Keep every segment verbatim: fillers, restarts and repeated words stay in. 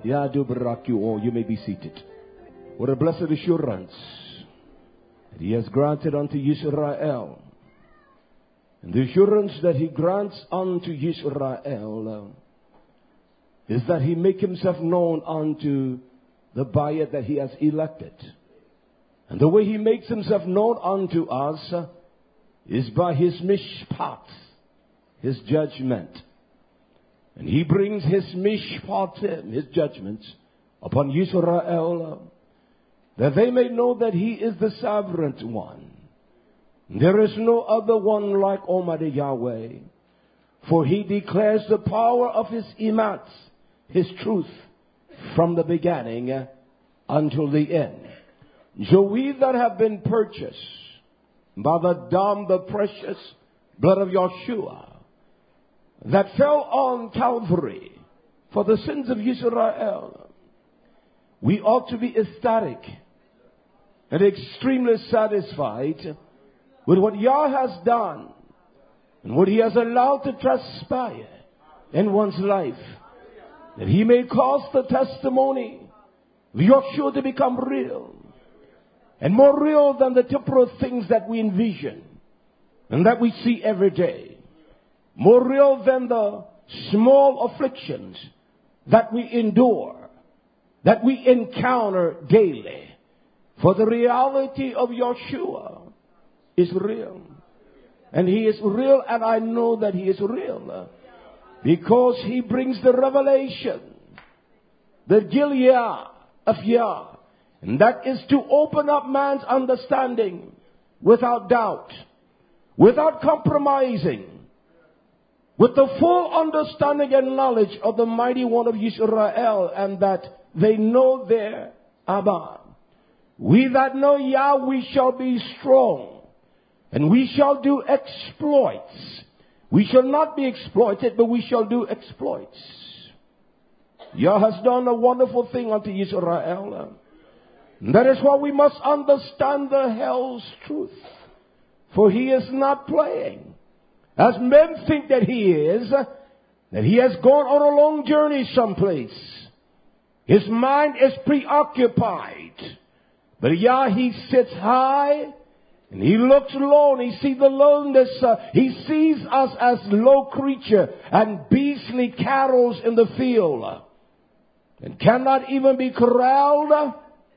Yeah, I do barak you all. You may be seated. What a blessed assurance that He has granted unto Israel. And the assurance that He grants unto Israel uh, is that He make Himself known unto the buyer that He has elected. And the way He makes Himself known unto us uh, is by His mishpat, His judgment. And He brings His mishpat, His judgments, upon Israel, uh, that they may know that He is the sovereign one. There is no other one like Almighty Yahweh. For He declares the power of His imat, His truth, from the beginning uh, until the end. So we that have been purchased by the dam, the precious blood of Yeshua, that fell on Calvary for the sins of Israel, we ought to be ecstatic and extremely satisfied with what Yah has done and what He has allowed to transpire in one's life, that He may cause the testimony of Yeshua to become real, and more real than the temporal things that we envision and that we see every day. More real than the small afflictions that we endure, that we encounter daily. For the reality of Yeshua is real. And He is real, and I know that He is real, because He brings the revelation, the Gilead of Yah. And that is to open up man's understanding without doubt, without compromising, with the full understanding and knowledge of the mighty one of Israel, and that they know their Abba. We that know Yah, we shall be strong, and we shall do exploits. We shall not be exploited, but we shall do exploits. Yah has done a wonderful thing unto Israel. That is why we must understand the hell's truth. For He is not playing, as men think that He is, that He has gone on a long journey someplace. His mind is preoccupied. But Yah, He sits high and He looks low, and He sees the lowness. Uh, he sees us as low creature and beastly cattle in the field, and cannot even be corralled.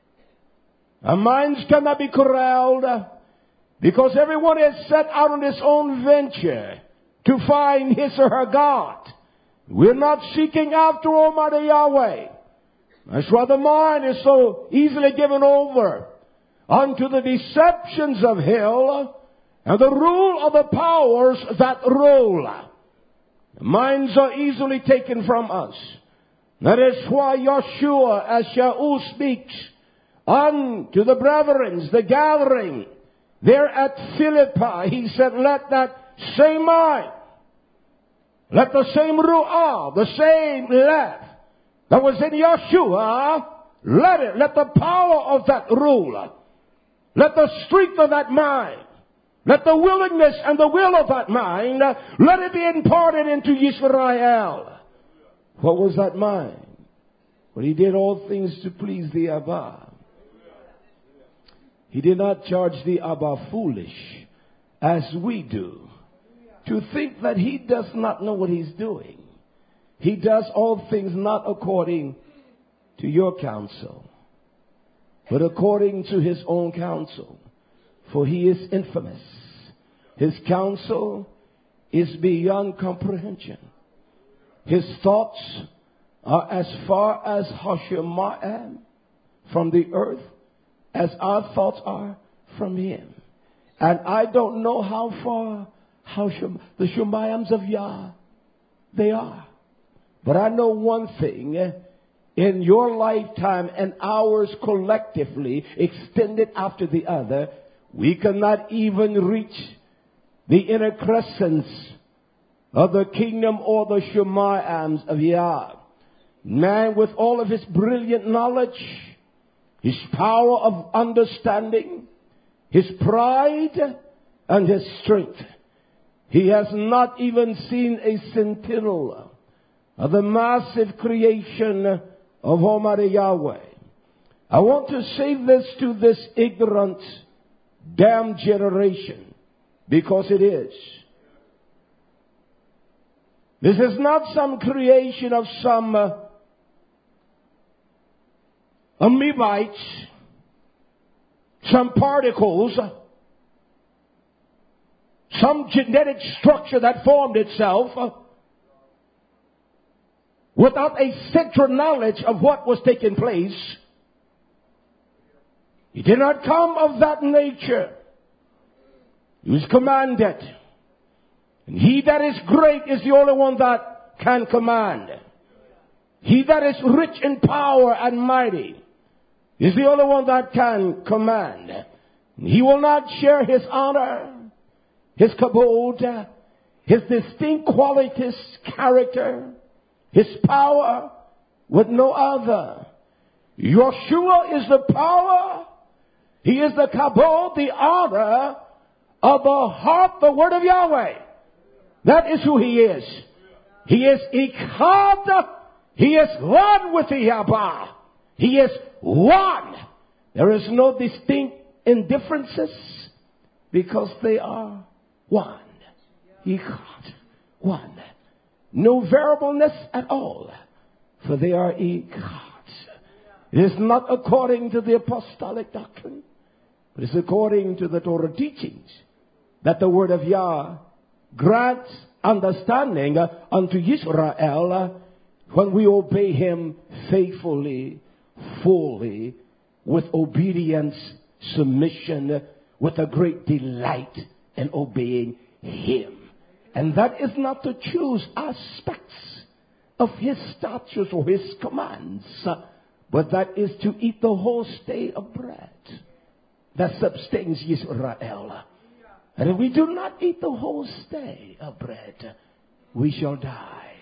Our minds cannot be corralled, because everyone is set out on his own venture to find his or her God. We're not seeking after Almighty Yahweh. That's why the mind is so easily given over unto the deceptions of hell and the rule of the powers that rule. The minds are easily taken from us. That is why Yeshua, as Shaul speaks unto the brethren, the gathering there at Philippi, He said, let that same mind, let the same ru'ah, the same life that was in Yeshua, let it, let the power of that rule, let the strength of that mind, let the willingness and the will of that mind, let it be imparted into Israel. What was that mind? Well, He did all things to please the Abba. He did not charge the Abba foolish, as we do, to think that He does not know what He's doing. He does all things not according to your counsel, but according to His own counsel. For He is infamous. His counsel is beyond comprehension. His thoughts are as far as Hashemayim from the earth, as our thoughts are from Him. And I don't know how far how Shem, the Shemayims of Yah they are. But I know one thing. In your lifetime and ours collectively, extended after the other, we cannot even reach the inner crescents of the kingdom or the Shemayims of Yah. Man, with all of his brilliant knowledge, His power of understanding, His pride, and His strength, He has not even seen a scintilla of the massive creation of Almighty Yahweh. I want to say this to this ignorant, damn generation, because it is. This is not some creation of some uh, amoebites, some particles, some genetic structure that formed itself uh, without a central knowledge of what was taking place. He did not come of that nature. He was commanded. And he that is great is the only one that can command. He that is rich in power and mighty is the only one that can command. He will not share his honor, his kabod, his distinct qualities, character, his power with no other. Yeshua is the power. He is the kabod, the honor of the heart, the word of Yahweh. That is who he is. He is Echad. He is one with the Yahweh. He is one. There is no distinct indifferences because they are one. Echad. One. No variableness at all, for they are Echad. It is not according to the apostolic doctrine, but it's according to the Torah teachings that the word of Yah grants understanding unto Israel when we obey him faithfully, fully, with obedience, submission, with a great delight in obeying him. And that is not to choose aspects of his statutes or his commands, but that is to eat the whole state of bread that sustains Israel. And if we do not eat the whole state of bread, we shall die.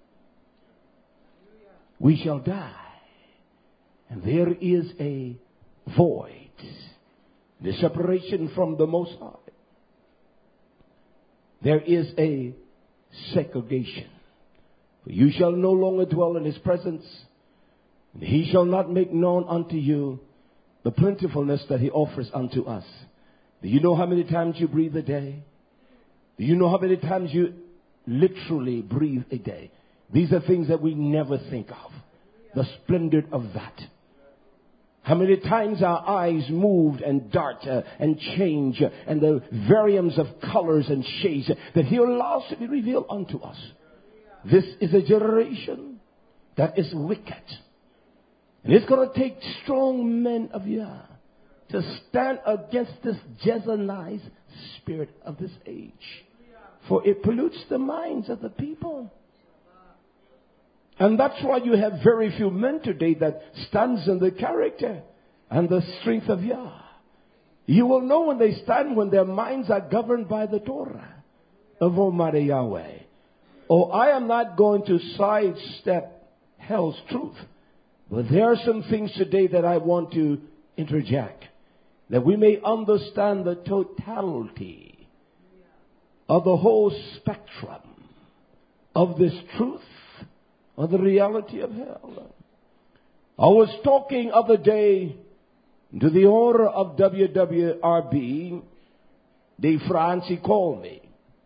We shall die. And there is a void, the separation from the Most High. There is a segregation. For you shall no longer dwell in his presence, and he shall not make known unto you the plentifulness that he offers unto us. Do you know how many times you breathe a day? Do you know how many times you literally breathe a day? These are things that we never think of. The splendor of that. How many times our eyes moved and dart uh, and change uh, and the variance of colors and shades uh, that he allows to be revealed unto us. This is a generation that is wicked. And it's going to take strong men of Yah to stand against this Jezebelized spirit of this age. For it pollutes the minds of the people. And that's why you have very few men today that stands in the character and the strength of Yah. You will know when they stand when their minds are governed by the Torah of Almighty Yahweh. Oh, I am not going to sidestep hell's truth. But there are some things today that I want to interject, that we may understand the totality of the whole spectrum of this truth, of the reality of hell. I was talking other day to the owner of W W R B, de France. He called me.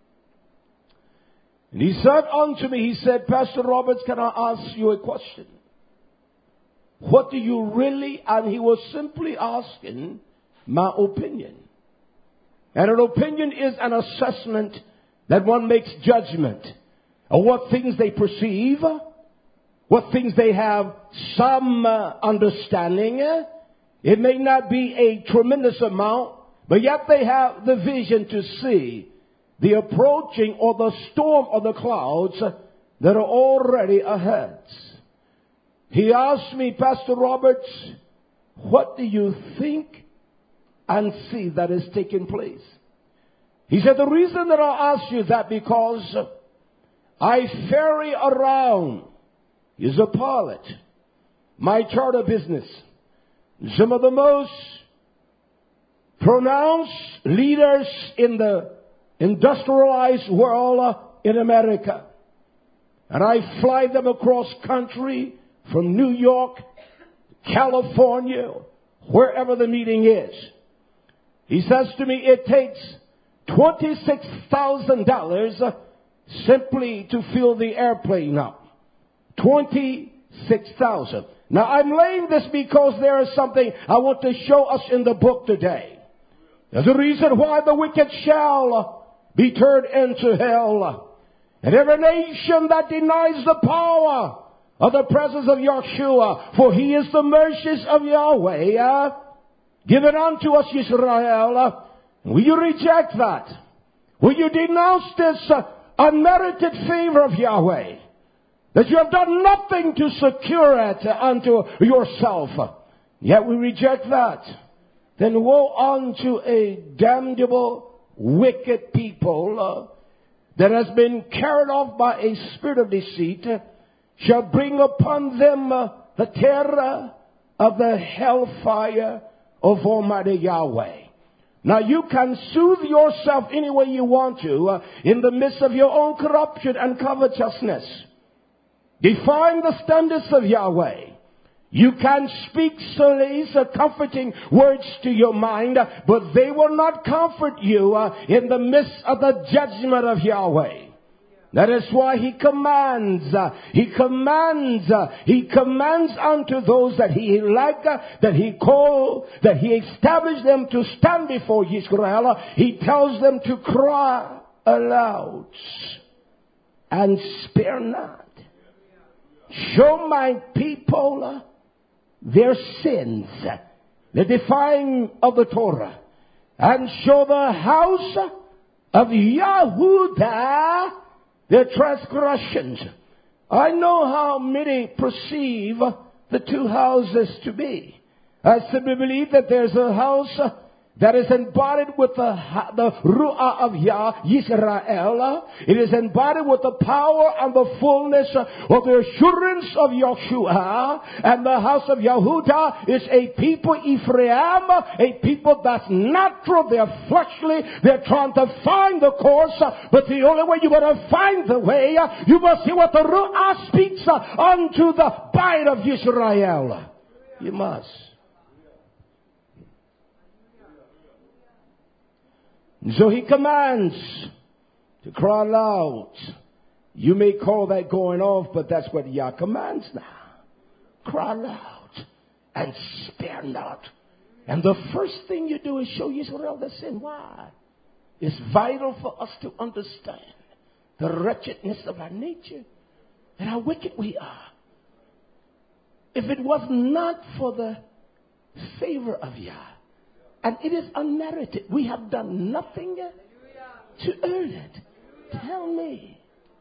And he said unto me, he said, Pastor Roberts, can I ask you a question? What do you really, and he was simply asking my opinion. And an opinion is an assessment that one makes judgment of what things they perceive, what things they have some uh, understanding. It may not be a tremendous amount, but yet they have the vision to see the approaching or the storm of the clouds that are already ahead. He asked me, Pastor Roberts, what do you think and see that is taking place? He said, the reason that I ask you that because I ferry around, is a pilot, my charter business, some of the most pronounced leaders in the industrialized world in America. And I fly them across country from New York, California, wherever the meeting is. He says to me, it takes twenty-six thousand dollars simply to fill the airplane up. twenty-six thousand dollars. Now I'm laying this because there is something I want to show us in the book today. There's a reason why the wicked shall be turned into hell. And every nation that denies the power of the presence of Yahshua, for he is the mercies of Yahweh, uh, given unto us Israel. Uh, will you reject that? Will you denounce this uh, unmerited favor of Yahweh? That you have done nothing to secure it uh, unto yourself. Yet we reject that. Then woe unto a damnable, wicked people uh, that has been carried off by a spirit of deceit, uh, shall bring upon them uh, the terror of the hellfire of Almighty Yahweh. Now you can soothe yourself any way you want to uh, in the midst of your own corruption and covetousness. Defying the standards of Yahweh. You can speak solace, uh, comforting words to your mind, uh, but they will not comfort you uh, in the midst of the judgment of Yahweh. That is why he commands, uh, he commands, uh, he commands unto those that he elect, uh, that he called, that he established them to stand before Israel. Uh, he tells them to cry aloud and spare not. Show my people uh, their sins, the defying of the Torah, and show the house of Yahudah their transgressions. I know how many perceive the two houses to be. I simply believe that there's a house that is embodied with the, the Ruah of Yah, Yisrael. It is embodied with the power and the fullness of the assurance of Yahshua. And the house of Yahudah is a people, Ephraim, a people that's natural, they're fleshly, they're trying to find the course. But the only way you're going to find the way, you must hear what the Ruah speaks unto the bite of Yisrael. You must. So he commands to cry loud. You may call that going off, but that's what Yah commands now. Cry loud and spare not. And the first thing you do is show Israel the sin. Why? It's vital for us to understand the wretchedness of our nature and how wicked we are. If it was not for the favor of Yah, and it is unmerited, we have done nothing to earn it. Tell me.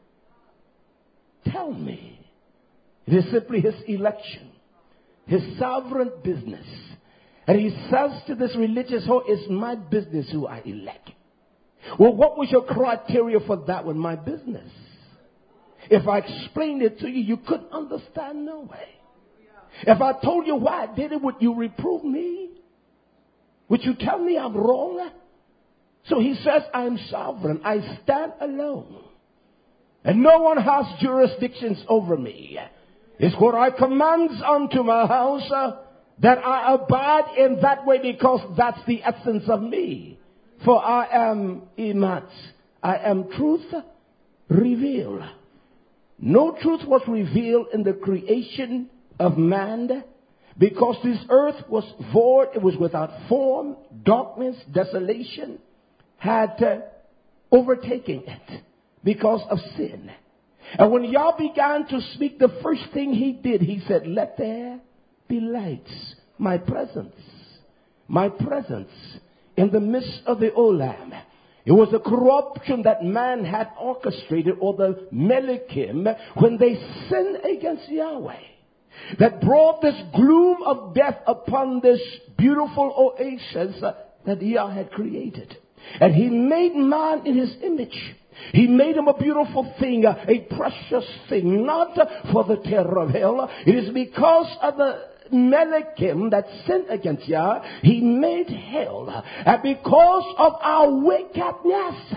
Tell me. It is simply his election, his sovereign business. And he says to this religious whole, it's my business who I elect. Well, what was your criteria for that one? My business. If I explained it to you, you couldn't understand no way. If I told you why I did it, would you reprove me? Would you tell me I'm wrong? So he says, I'm sovereign. I stand alone. And no one has jurisdictions over me. It's what I command unto my house, uh, that I abide in that way, because that's the essence of me. For I am Emat. I am truth revealed. No truth was revealed in the creation of man, because this earth was void, it was without form, darkness, desolation had uh, overtaken it because of sin. And when Yah began to speak, the first thing he did, he said, let there be lights. My presence, my presence in the midst of the Olam. It was a corruption that man had orchestrated, or the Melikim, when they sinned against Yahweh, that brought this gloom of death upon this beautiful oasis that Yah had created. And he made man in his image. He made him a beautiful thing, a precious thing, not for the terror of hell. It is because of the Melikim that sinned against Yah, he made hell. And because of our wickedness,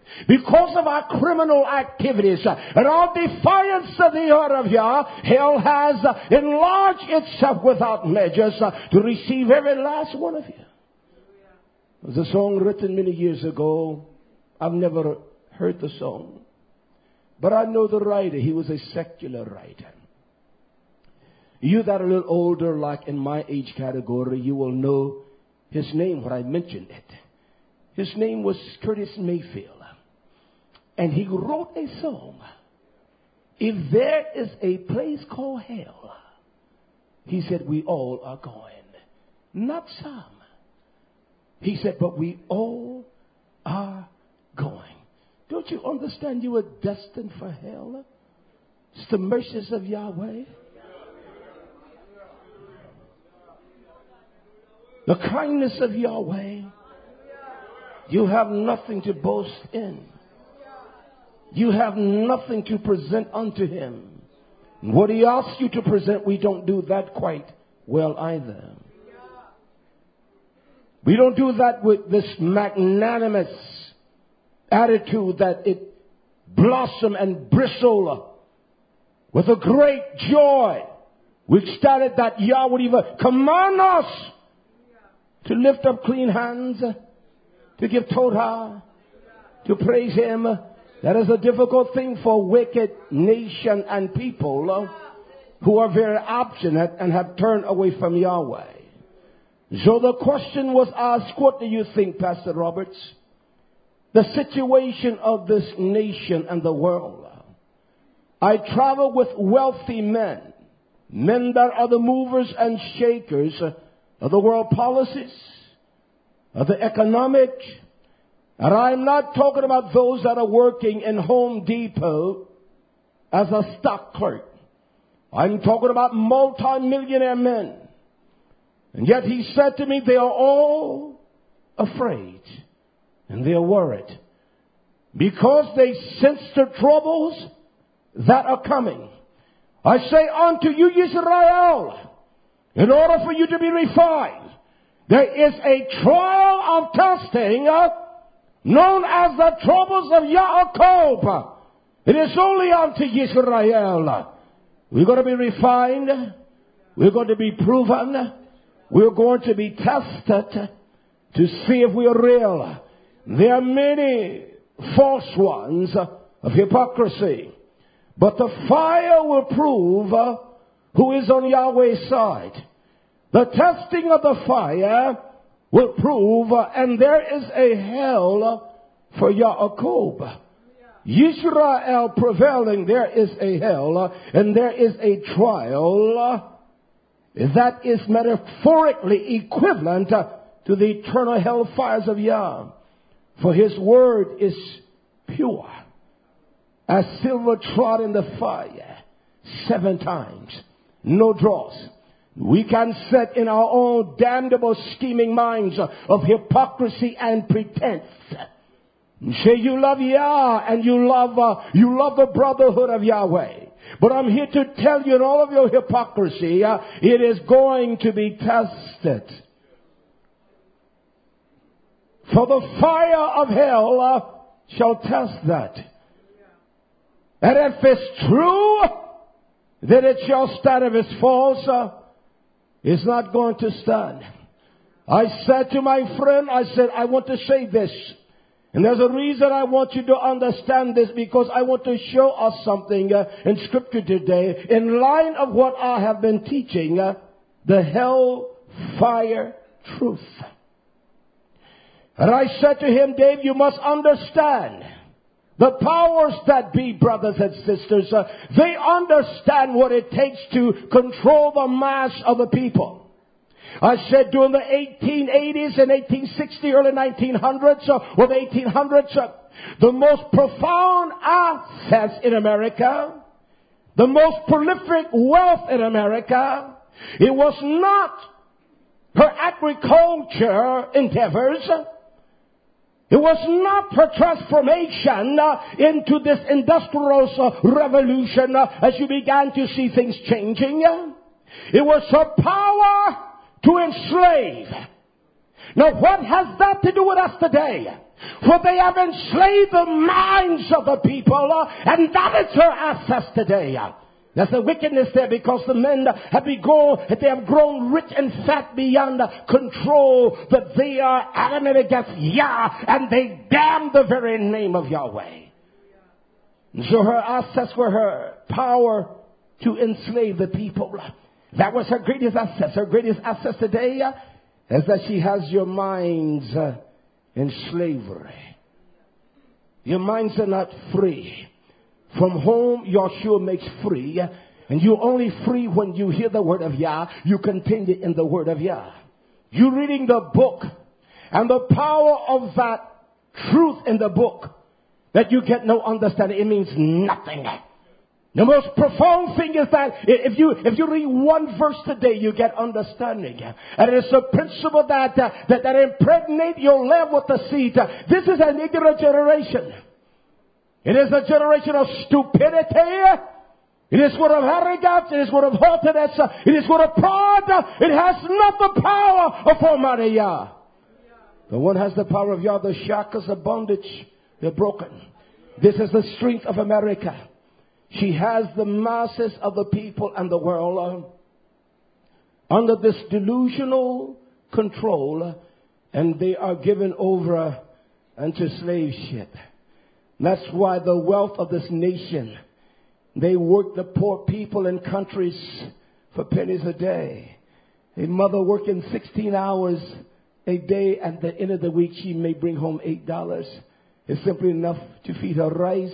because of our criminal activities and our defiance of the order of Yah, hell has enlarged itself without measures to receive every last one of you. There's a song written many years ago. I've never heard the song, but I know the writer. He was a secular writer. You that are a little older, like in my age category, you will know his name when I mentioned it. His name was Curtis Mayfield. And he wrote a song. If there is a place called hell, he said, we all are going. Not some. He said, but we all are going. Don't you understand you were destined for hell? It's the mercies of Yahweh. The kindness of Yahweh. You have nothing to boast in. You have nothing to present unto him. What he asks you to present, we don't do that quite well either. We don't do that with this magnanimous attitude that it blossom and bristle with a great joy. We started that Yah would even command us to lift up clean hands, to give Torah, to praise him. That is a difficult thing for wicked nation and people uh, who are very obstinate and have turned away from Yahweh. So the question was asked, what do you think, Pastor Roberts? The situation of this nation and the world. I travel with wealthy men, men that are the movers and shakers of the world policies, of the economic. And I'm not talking about those that are working in Home Depot as a stock clerk. I'm talking about multi-millionaire men. And yet he said to me, they are all afraid and they are worried because they sense the troubles that are coming. I say unto you, Israel, in order for you to be refined, there is a trial of testing uh, known as the troubles of Yaakov. It is only unto Israel. We're going to be refined. We're going to be proven. We're going to be tested to see if we are real. There are many false ones of hypocrisy. But the fire will prove who is on Yahweh's side. The testing of the fire will prove, and there is a hell for Yaakov. Israel prevailing, there is a hell, and there is a trial that is metaphorically equivalent to the eternal hell fires of Yah. For his word is pure, as silver trod in the fire seven times, no dross. We can set in our own damnable scheming minds of hypocrisy and pretense. Say you love Yah and you love uh, you love the brotherhood of Yahweh. But I'm here to tell you, in all of your hypocrisy, uh, it is going to be tested. For the fire of hell uh, shall test that. And if it's true, then it shall stand. If it's false, uh, it's not going to stand. I said to my friend, I said, I want to say this. And there's a reason I want you to understand this, because I want to show us something uh, in Scripture today in line of what I have been teaching, uh, the hellfire truth. And I said to him, Dave, you must understand the powers that be, brothers and sisters, uh, they understand what it takes to control the mass of the people. I said during the eighteen eighties and eighteen sixty, early nineteen hundreds, uh, or the eighteen hundreds, uh, the most profound assets in America, the most prolific wealth in America, it was not her agriculture endeavors. It was not her transformation uh, into this industrial uh, revolution uh, as you began to see things changing. It was her power to enslave. Now, what has that to do with us today? For they have enslaved the minds of the people, uh, and that is her access today. There's a wickedness there because the men have been grown, they have grown rich and fat beyond control, that they are adamant against Yah, and they damn the very name of Yahweh. And so her access were her power to enslave the people. That was her greatest access. Her greatest access today uh, is that she has your minds uh, in slavery. Your minds are not free. From whom Yahshua makes free, and you're only free when you hear the word of Yah, you continue in the word of Yah. You're reading the book, and the power of that truth in the book, that you get no understanding, it means nothing. The most profound thing is that if you if you read one verse today, you get understanding. And it's a principle that, uh, that, that impregnate your land with the seed. This is an ignorant generation. It is a generation of stupidity. It is full of arrogance. It is full of haughtiness. It is full of pride. It has not the power of Almighty Yah. The one has the power of Yah. The shackles of bondage, they're broken. This is the strength of America. She has the masses of the people and the world uh, under this delusional control, and they are given over unto slaveship. That's why the wealth of this nation, they work the poor people in countries for pennies a day. A mother working sixteen hours a day, at the end of the week she may bring home eight dollars. It's simply enough to feed her rice,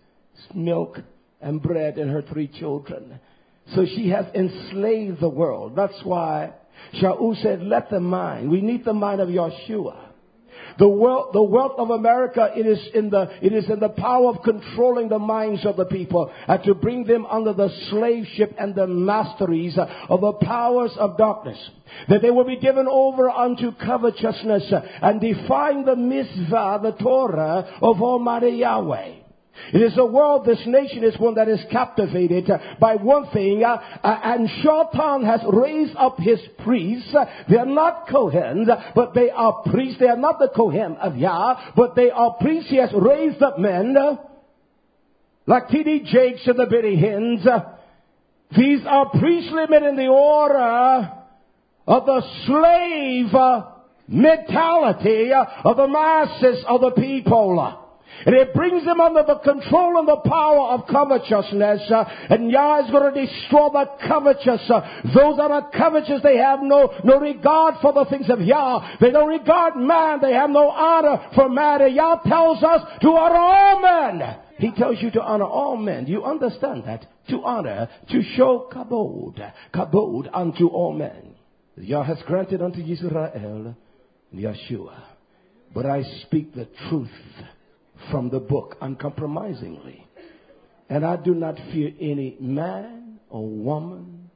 milk, and bread and her three children. So she has enslaved the world. That's why Shaul said, let the mind, we need the mind of Yahshua. The wealth, the wealth of America, it is in the, it is in the power of controlling the minds of the people and to bring them under the slaveship and the masteries of the powers of darkness. That they will be given over unto covetousness and defying the mitzvah, the Torah of Almighty Yahweh. It is a world, this nation is one that is captivated by one thing, uh, uh, and Shaitan has raised up his priests. They are not Kohens, but they are priests. They are not the Kohen of Yah, but they are priests. He has raised up men uh, like T D Jakes and the Benny Hinns. These are priestly men in the order of the slave uh, mentality uh, of the masses of the people. And it brings them under the control and the power of covetousness. Uh, and Yah is going to destroy the covetous. Uh, those that are covetous, they have no, no regard for the things of Yah. They don't regard man. They have no honor for man. And Yah tells us to honor all men. He tells you to honor all men. Do you understand that? To honor, to show kabod, kabod unto all men. Yah has granted unto Israel Yeshua. But I speak the truth from the book uncompromisingly. And I do not fear any man or woman.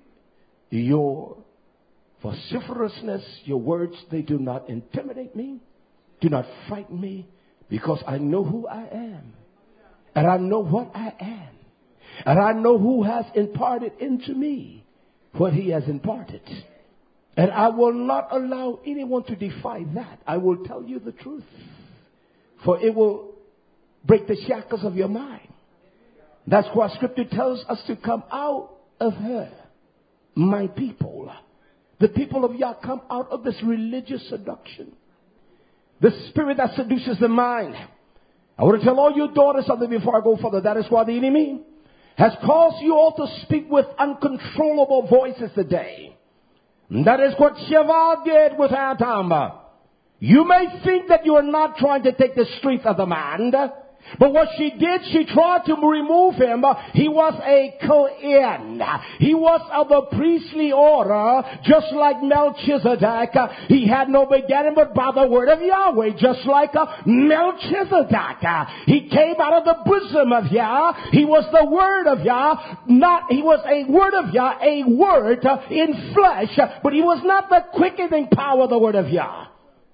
Your vociferousness, your words, they do not intimidate me. Do not frighten me, because I know who I am. And I know what I am. And I know who has imparted into me what he has imparted. And I will not allow anyone to defy that. I will tell you the truth. For it will break the shackles of your mind. That's why Scripture tells us to come out of her, my people. The people of Yah come out of this religious seduction. The spirit that seduces the mind. I want to tell all your daughters something before I go further. That is why the enemy has caused you all to speak with uncontrollable voices today. And that is what Sheva did with Adam. You may think that you are not trying to take the strength of the man, but what she did, she tried to remove him. He was a Kohen. He was of the priestly order, just like Melchizedek. He had no beginning but by the word of Yahweh, just like Melchizedek. He came out of the bosom of Yah. He was the word of Yah. Not, he was a word of Yah, a word in flesh, but he was not the quickening power of the word of Yah.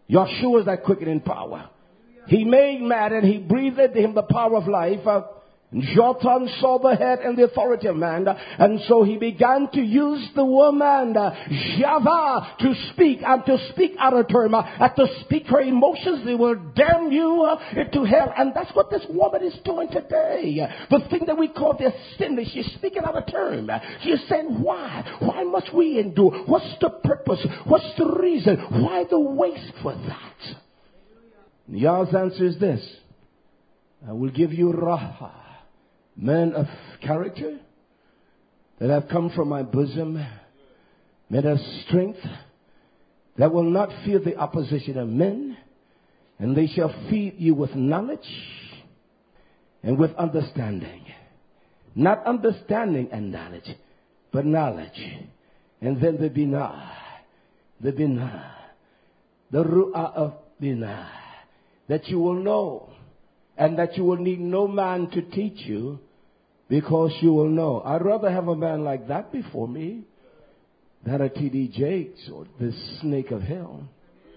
Yahshua is that quickening power. He made man and he breathed into him the power of life. Uh, Jotham saw the head and the authority of man, and so he began to use the woman, Java, to speak, and to speak out of term, and to speak her emotions. They will damn you into hell. And that's what this woman is doing today. The thing that we call the sin, she's speaking out of term. She's saying, why? Why must we endure? What's the purpose? What's the reason? Why the waste for that? Yah's answer is this: I will give you Raha, men of character that have come from my bosom, men of strength that will not fear the opposition of men, and they shall feed you with knowledge and with understanding. Not understanding and knowledge, but knowledge. And then the binah, the binah, the ru'ah of binah, that you will know, and that you will need no man to teach you, because you will know. I'd rather have a man like that before me than a T D Jakes or the snake of hell.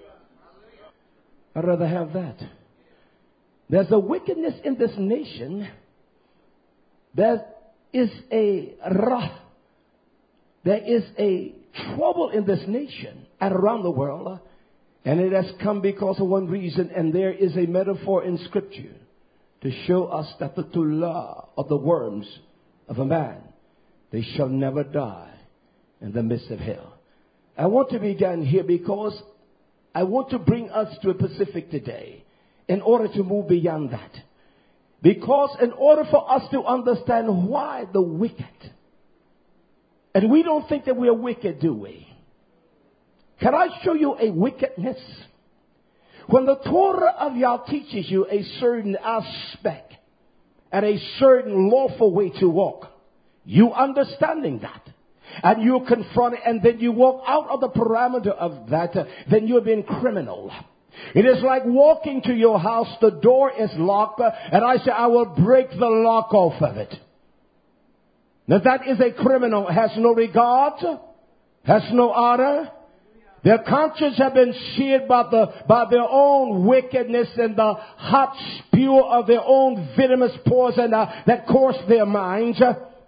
I'd rather have that. There's a wickedness in this nation. There is a rah. There is a trouble in this nation and around the world. And it has come because of one reason. And there is a metaphor in Scripture to show us that the tullah of the worms of a man, they shall never die in the midst of hell. I want to begin here because I want to bring us to a Pacific today in order to move beyond that. Because in order for us to understand why the wicked, and we don't think that we are wicked, do we? Can I show you a wickedness? When the Torah of Yah teaches you a certain aspect and a certain lawful way to walk, you understanding that, and you confront it, and then you walk out of the parameter of that, uh, then you're being criminal. It is like walking to your house, the door is locked, uh, and I say, I will break the lock off of it. Now that is a criminal, has no regard, has no honor. Their conscience have been seared by the by their own wickedness and the hot spew of their own venomous poison uh, that course their minds.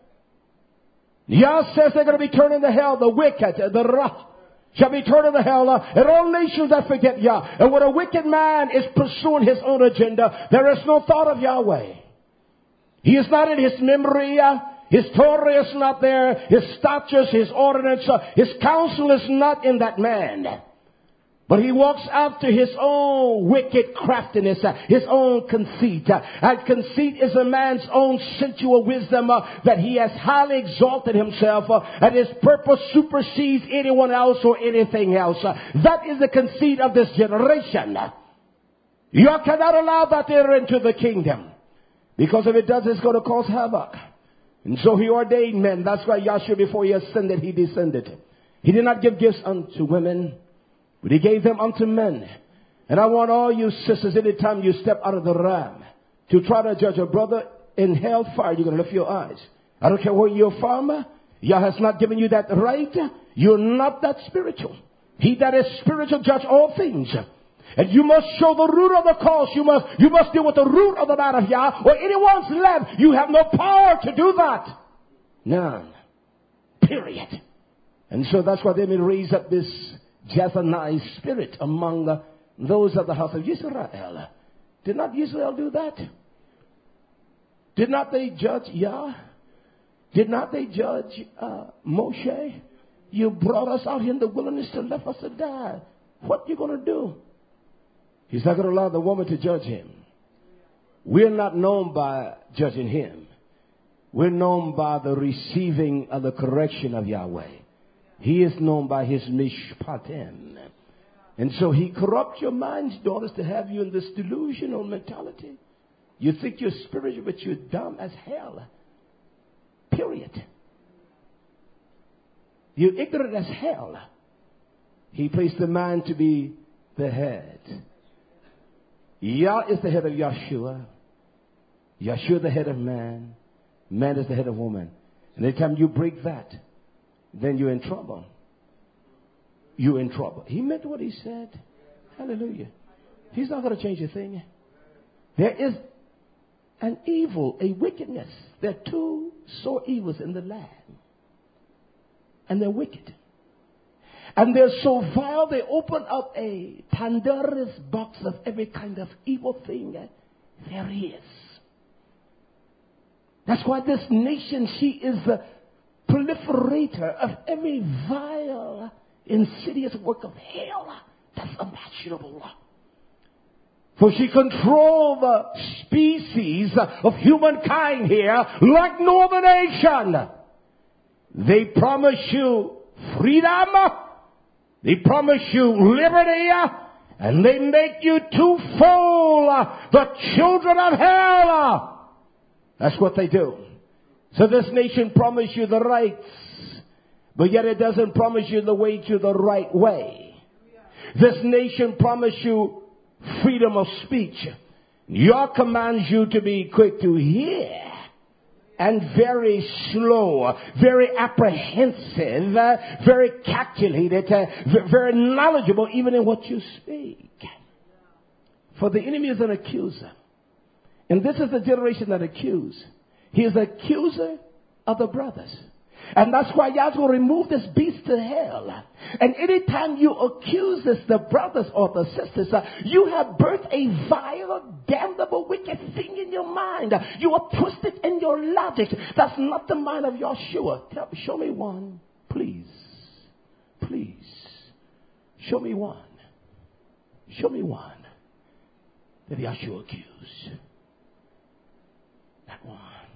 Yah says they're going to be turned into hell. The wicked, the Ra, shall be turned into hell. Uh, and all nations that forget Yah. And when a wicked man is pursuing his own agenda, there is no thought of Yahweh. He is not in his memory. Uh, His Torah is not there. His statutes, his ordinance, uh, his counsel is not in that man. But he walks after his own wicked craftiness, uh, his own conceit. Uh, and conceit is a man's own sensual wisdom uh, that he has highly exalted himself, uh, and his purpose supersedes anyone else or anything else. Uh, that is the conceit of this generation. You cannot allow that to enter into the kingdom, because if it does, it's going to cause havoc. And so he ordained men. That's why Yahshua, before he ascended, he descended. He did not give gifts unto women, but he gave them unto men. And I want all you sisters, anytime you step out of the ram, to try to judge a brother in hellfire, you're going to lift your eyes. I don't care where you're from. Yah has not given you that right. You're not that spiritual. He that is spiritual judge all things. And you must show the root of the cause. You must, you must deal with the root of the matter of Yah, or anyone's left. You have no power to do that. None. Period. And so that's why they may raise up this Jezanite spirit among uh, those of the house of Israel. Did not Israel do that? Did not they judge Yah? Did not they judge uh, Moshe? You brought us out here in the wilderness to let us to die. What are you going to do? He's not going to allow the woman to judge him. We're not known by judging him. We're known by the receiving of the correction of Yahweh. He is known by his mishpatim. And so he corrupts your minds, daughters, to have you in this delusional mentality. You think you're spiritual, but you're dumb as hell. Period. You're ignorant as hell. He placed the man to be the head. Yah is the head of Yahshua. Yahshua the head of man. Man is the head of woman. And every time you break that, then you're in trouble. You're in trouble. He meant what he said. Hallelujah. He's not going to change a thing. There is and evil, a wickedness. There are two sore evils in the land. And they're wicked. And they're so vile, they open up a Pandora's box of every kind of evil thing there is. That's why this nation, she is the proliferator of every vile, insidious work of hell that's imaginable. For she controls the species of humankind here like no other nation. They promise you freedom. They promise you liberty. And they make you too full, the children of hell. That's what they do. So this nation promises you the rights, but yet it doesn't promise you the way to the right way. This nation promises you freedom of speech. Your commands you to be quick to hear and very slow, very apprehensive, uh, very calculated, uh, very knowledgeable even in what you speak. For the enemy is an accuser. And this is the generation that accuses. He is the accuser of the brothers. And that's why God's going to remove this beast to hell. And anytime you accuse this, the brothers or the sisters, uh, you have birthed a vile, damnable, wicked thing in your mind. You are twisted in your logic. That's not the mind of Yeshua. Tell, show me one, please. Please. Show me one. Show me one that Yeshua accused. That one.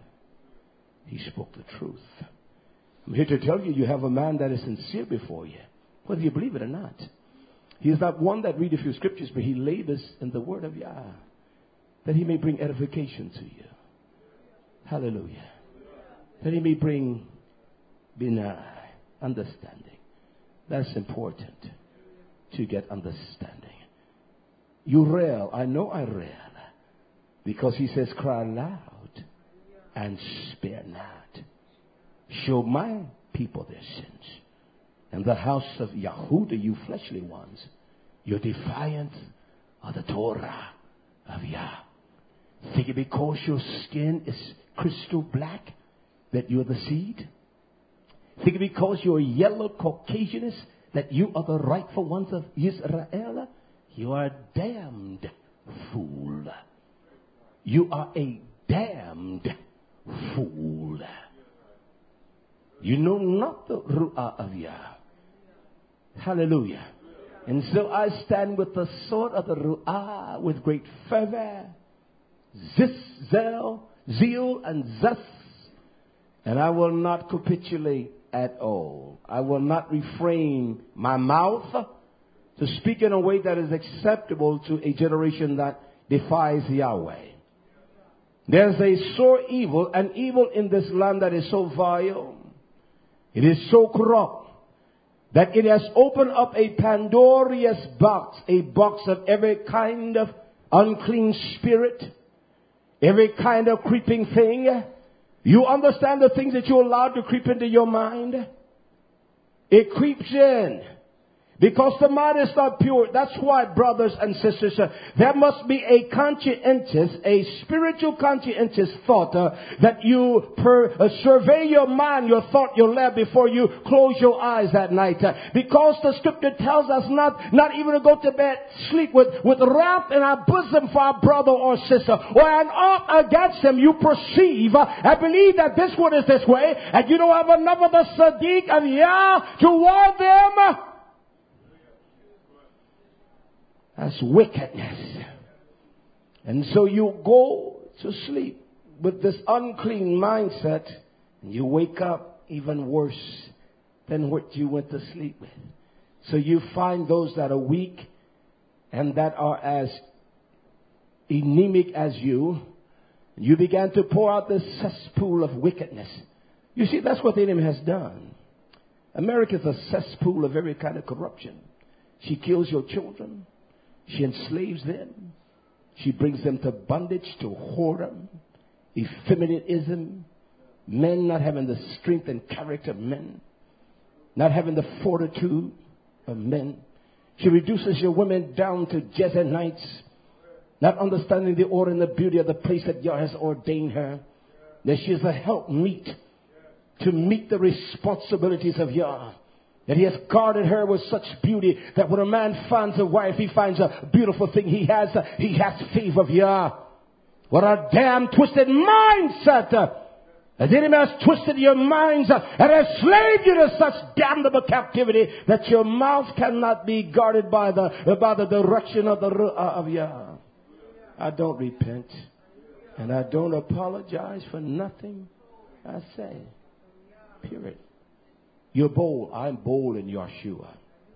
He spoke the truth. I'm here to tell you, you have a man that is sincere before you, whether you believe it or not. He is not one that read a few scriptures, but he labors in the word of Yah, that he may bring edification to you. Hallelujah. That he may bring benign understanding. That's important, to get understanding. You rail. I know I rail, because he says, cry loud and spare not. Show my people their sins. And the house of Yahudah, you fleshly ones, you're defiant of the Torah of Yah. Think it because your skin is crystal black that you're the seed? Think it because you're yellow Caucasianist that you are the rightful ones of Israel? You are a damned fool. You are a damned fool. You know not the Ru'ah of Yah. Hallelujah. And so I stand with the sword of the Ru'ah with great fervor, zis, zeal, zeal, and zest. And I will not capitulate at all. I will not refrain my mouth to speak in a way that is acceptable to a generation that defies Yahweh. There's a sore evil, an evil in this land that is so vile. It is so corrupt that it has opened up a Pandora's box, a box of every kind of unclean spirit, every kind of creeping thing. You understand the things that you're allowed to creep into your mind? It creeps in. Because the mind is not pure. That's why, brothers and sisters, uh, there must be a conscientious, a spiritual conscientious thought uh, that you per, uh, survey your mind, your thought, your lab before you close your eyes at night. Uh, because the scripture tells us not, not even to go to bed, sleep with, with wrath in our bosom for our brother or sister, or an ought against them. You perceive uh, and believe that this one is this way, and you don't have enough of the Sadiq of Yah to warn them. That's wickedness. And so you go to sleep with this unclean mindset, and you wake up even worse than what you went to sleep with. So you find those that are weak and that are as anemic as you. You began to pour out this cesspool of wickedness. You see, that's what the enemy has done. America is a cesspool of every kind of corruption. She kills your children. She enslaves them. She brings them to bondage, to whoredom, effeminatism, men not having the strength and character of men, not having the fortitude of men. She reduces your women down to Jezebelites, not understanding the order and the beauty of the place that Yah has ordained her, that she is a helpmeet to meet the responsibilities of Yah. That he has guarded her with such beauty that when a man finds a wife, he finds a beautiful thing. He has, he has favor of Yah. What a damn twisted mindset. The enemy has twisted your minds and has enslaved you to such damnable captivity that your mouth cannot be guarded by the, by the direction of the of Yah. I don't repent. And I don't apologize for nothing I say. Period. You're bold. I'm bold in Yeshua.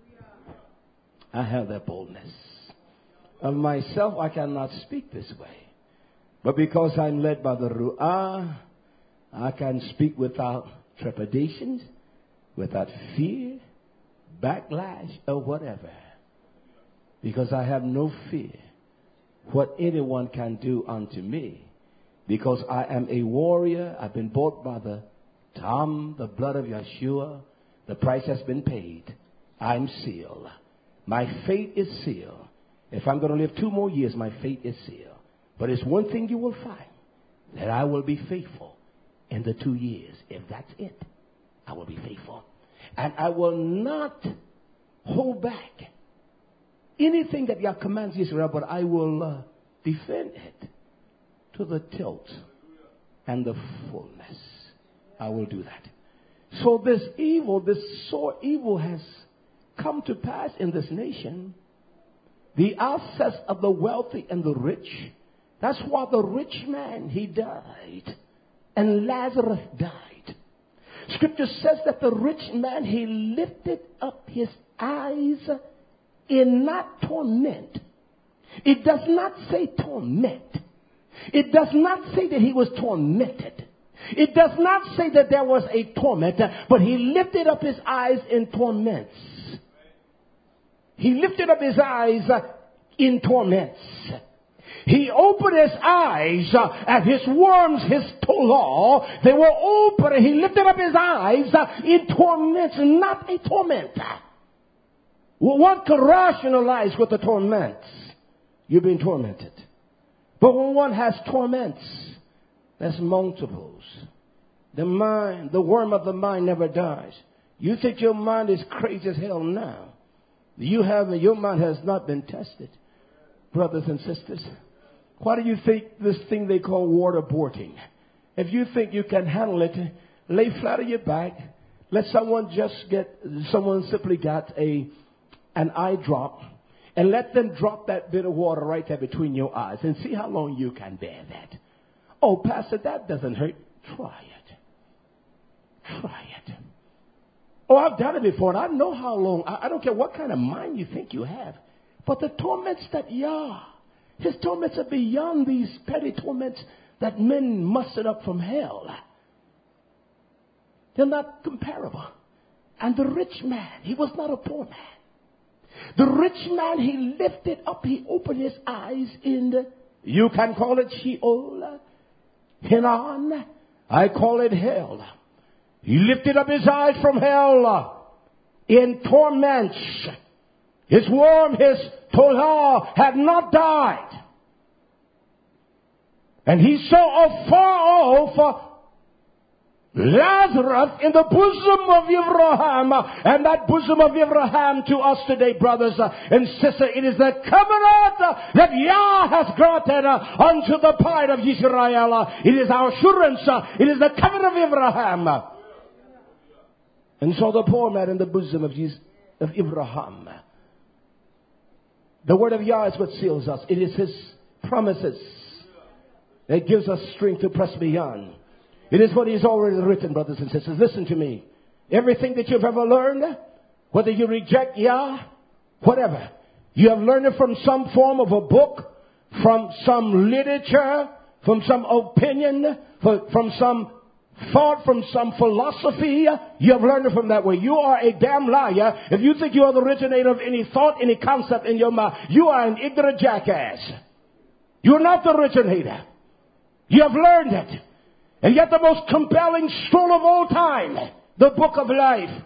I have that boldness. Of myself, I cannot speak this way. But because I'm led by the Ru'ah, I can speak without trepidation, without fear, backlash, or whatever. Because I have no fear what anyone can do unto me. Because I am a warrior. I've been bought by the Tam, the blood of Yeshua. The price has been paid. I'm sealed. My fate is sealed. If I'm going to live two more years, my fate is sealed. But it's one thing you will find, that I will be faithful in the two years. If that's it, I will be faithful. And I will not hold back anything that Yah commands Israel, but I will uh, defend it to the tilt and the fullness. I will do that. So this evil, this sore evil has come to pass in this nation. The access of the wealthy and the rich. That's why the rich man, he died. And Lazarus died. Scripture says that the rich man, he lifted up his eyes in not torment. It does not say torment. It does not say that he was tormented. It does not say that there was a torment, but he lifted up his eyes in torments. He lifted up his eyes in torments. He opened his eyes at his worms, his tolah. They were open and he lifted up his eyes in torments, not a torment. Well, one could rationalize with the torments. You're being tormented. But when one has torments, that's multiples. The mind, the worm of the mind never dies. You think your mind is crazy as hell now. You haven't, your mind has not been tested. Brothers and sisters, why do you think this thing they call waterboarding? If you think you can handle it, lay flat on your back. Let someone just get, someone simply got a, an eye drop. And let them drop that bit of water right there between your eyes and see how long you can bear that. Oh, Pastor, that doesn't hurt. Try it. Try it. Oh, I've done it before, and I know how long. I, I don't care what kind of mind you think you have. But the torments that Yah, his torments are beyond these petty torments that men mustered up from hell. They're not comparable. And the rich man, he was not a poor man. The rich man, he lifted up, he opened his eyes in the, you can call it Sheol, Hinan, I call it hell. He lifted up his eyes from hell in torments. His worm, his tolah had not died. And he saw afar off Lazarus in the bosom of Abraham. And that bosom of Abraham to us today, brothers and sisters, it is the covenant that Yah has granted unto the pride of Israel. It is our assurance. It is the covenant of Abraham. And so the poor man in the bosom of, Jesus, of Abraham. The word of Yah is what seals us. It is his promises that gives us strength to press beyond. It is what he's already written, brothers and sisters. Listen to me. Everything that you've ever learned, whether you reject Yah, whatever, you have learned it from some form of a book, from some literature, from some opinion, from some thought, from some philosophy. You have learned it from that way. You are a damn liar. If you think you are the originator of any thought, any concept in your mind, you are an ignorant jackass. You're not the originator. You have learned it. And yet the most compelling scroll of all time, the book of life,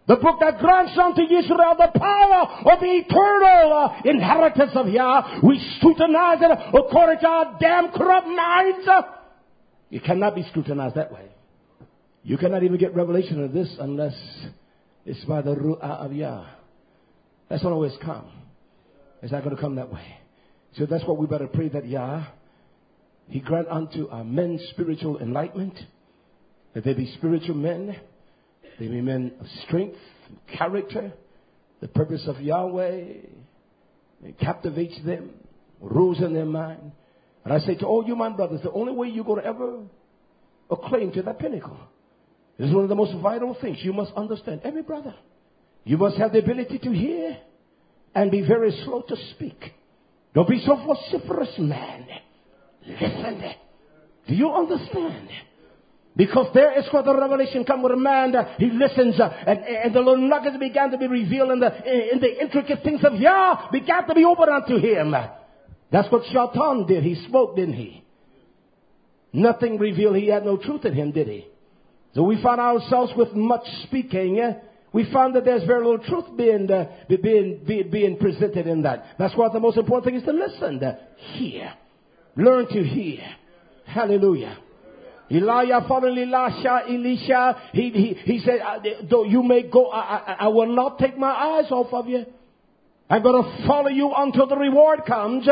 The book that grants unto Israel the power of the eternal uh, inheritance of Yah. We scrutinize it according to our damn corrupt minds. You cannot be scrutinized that way. You cannot even get revelation of this unless it's by the Ru'ah of Yah. That's not always come. It's not going to come that way. So that's what we better pray, that Yah, He grant unto our men spiritual enlightenment, that they be spiritual men, they be men of strength and character. The purpose of Yahweh, it captivates them, rules in their mind. And I say to all you, my brothers, the only way you're going to ever acclaim to that pinnacle is one of the most vital things you must understand. Every brother, you must have the ability to hear and be very slow to speak. Don't be so vociferous, man. Listen. Do you understand? Because there is where the revelation comes with a man that he listens uh, and, and the little nuggets began to be revealed and the, in the intricate things of Yah began to be opened unto him. That's what Shaitan did. He spoke, didn't he? Nothing revealed. He had no truth in him, did he? So we found ourselves with much speaking. Uh, we found that there's very little truth being, uh, being, being, being presented in that. That's why the most important thing is to listen, to hear. Learn to hear. Hallelujah. Elijah followed Elisha, Elisha, he, he, he said, though you may go, I, I, I will not take my eyes off of you. I'm going to follow you until the reward comes.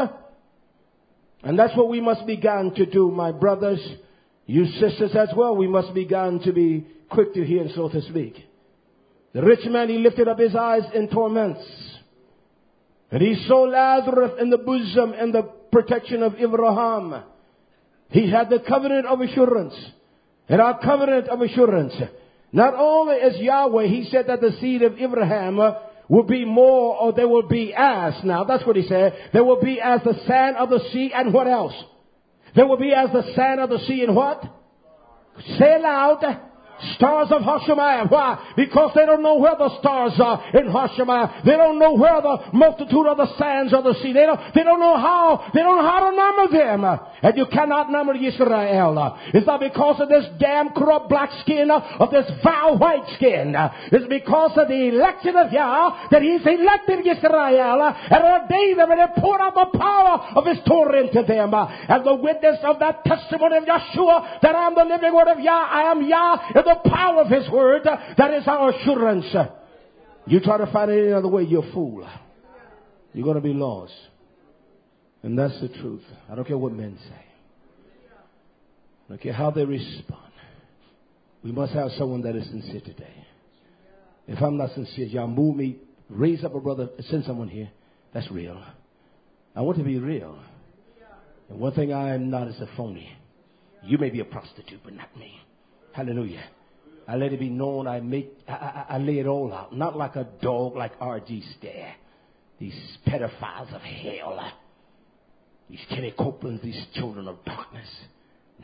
And that's what we must begin to do, my brothers, you sisters as well. We must begin to be quick to hear and slow to speak. The rich man, he lifted up his eyes in torments. And he saw Lazarus in the bosom and the protection of Abraham. He had the covenant of assurance. And our covenant of assurance. Not only as Yahweh, he said that the seed of Abraham will be more, or they will be as. Now, that's what he said. They will be as the sand of the sea, and what else? They will be as the sand of the sea, and what? Say aloud. Stars of Hashemayah. Why? Because they don't know where the stars are in Hashemayah. They don't know where the multitude of the sands of the sea. They don't, they don't know how. They don't know how to number them. And you cannot number Israel. It's not because of this damn corrupt black skin, of this vile white skin. It's because of the election of Yah, that He's elected Israel and ordained them, and He poured out the power of His Torah into them. And the witness of that testimony of Yeshua, that I am the living word of Yah, I am Yah, and the power of His word, that is our assurance. You try to find it any other way, you're a fool. You're going to be lost. And that's the truth. I don't care what men say. I don't care how they respond. We must have someone that is sincere today. If I'm not sincere, y'all move me, raise up a brother, send someone here. That's real. I want to be real. And one thing I am not is a phony. You may be a prostitute, but not me. Hallelujah. I let it be known. I make, I, I, I lay it all out. Not like a dog, like R G Stare. These pedophiles of hell. These Kenny Copelands, these children of darkness. Nah.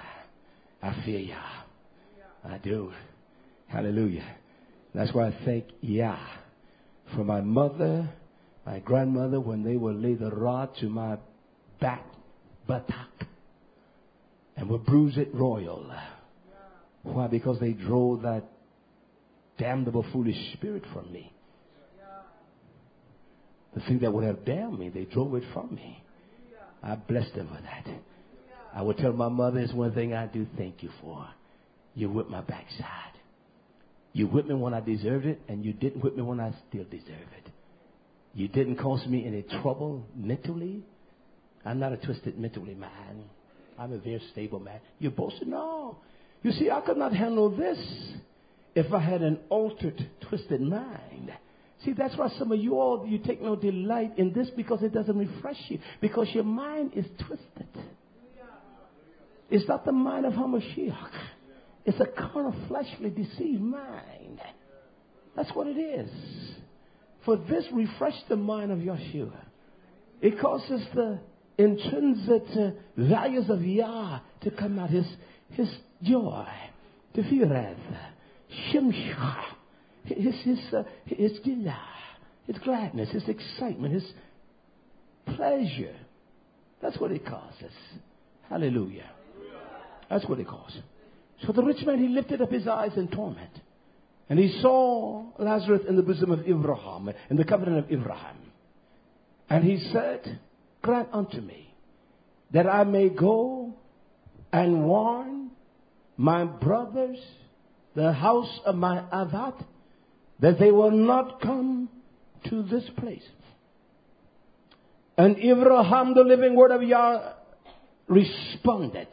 I fear Yah. I do. Hallelujah. That's why I thank Yah for my mother, my grandmother, when they would lay the rod to my back buttock and would bruise it royal. Why? Because they drove that damnable foolish spirit from me. The thing that would have damned me, they drove it from me. I blessed them for that. I would tell my mother, it's one thing I do thank you for. You whipped my backside. You whipped me when I deserved it, and you didn't whip me when I still deserve it. You didn't cause me any trouble mentally. I'm not a twisted mentally man. I'm a very stable man. You boasted? No. You see, I could not handle this if I had an altered, twisted mind. See, that's why some of you all, you take no delight in this, because it doesn't refresh you. Because your mind is twisted. It's not the mind of Hamashiach. It's a carnal, fleshly, deceived mind. That's what it is. For this, refresh the mind of Yeshua. It causes the intrinsic uh, values of Yah to come out. His, his joy, Tefireth, Shimshah, his, his, uh, his gillah, his gladness, his excitement, his pleasure. That's what it causes. Hallelujah. That's what it causes. So the rich man, he lifted up his eyes in torment. And he saw Lazarus in the bosom of Abraham, in the covenant of Abraham. And he said, grant unto me that I may go and warn my brothers, the house of my Avat, that they will not come to this place. And Abraham, the living word of Yah, responded,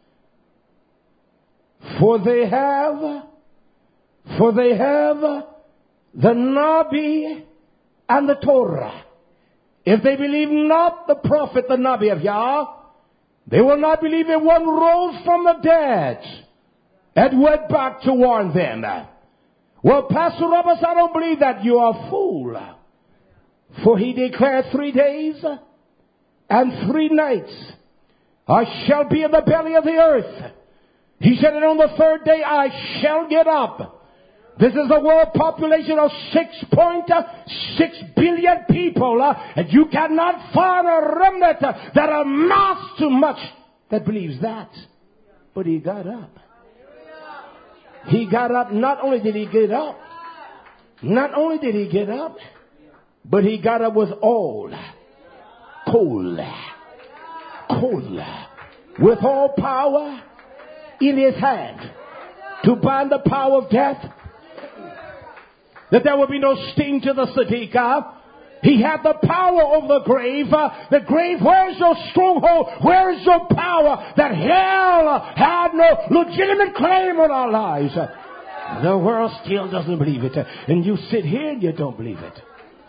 For they have, for they have the Nabi and the Torah. If they believe not the prophet, the Nabi of Yah, they will not believe in one rose from the dead and went back to warn them. Well, Pastor Roberts, I don't believe that. You are a fool. For he declared three days and three nights I shall be in the belly of the earth. He said, and on the third day I shall get up. This is a world population of six point six billion people. Uh, and you cannot find a remnant uh, that amounts to much that believes that. But he got up. He got up. Not only did he get up, not only did he get up, but he got up with all coal, coal, with all power in his hand to bind the power of death, that there will be no sting to the Siddiqah. He had the power over the grave. Uh, the grave, where's your stronghold? Where's your power? That hell had no legitimate claim on our lives. Uh, the world still doesn't believe it. Uh, and you sit here and you don't believe it.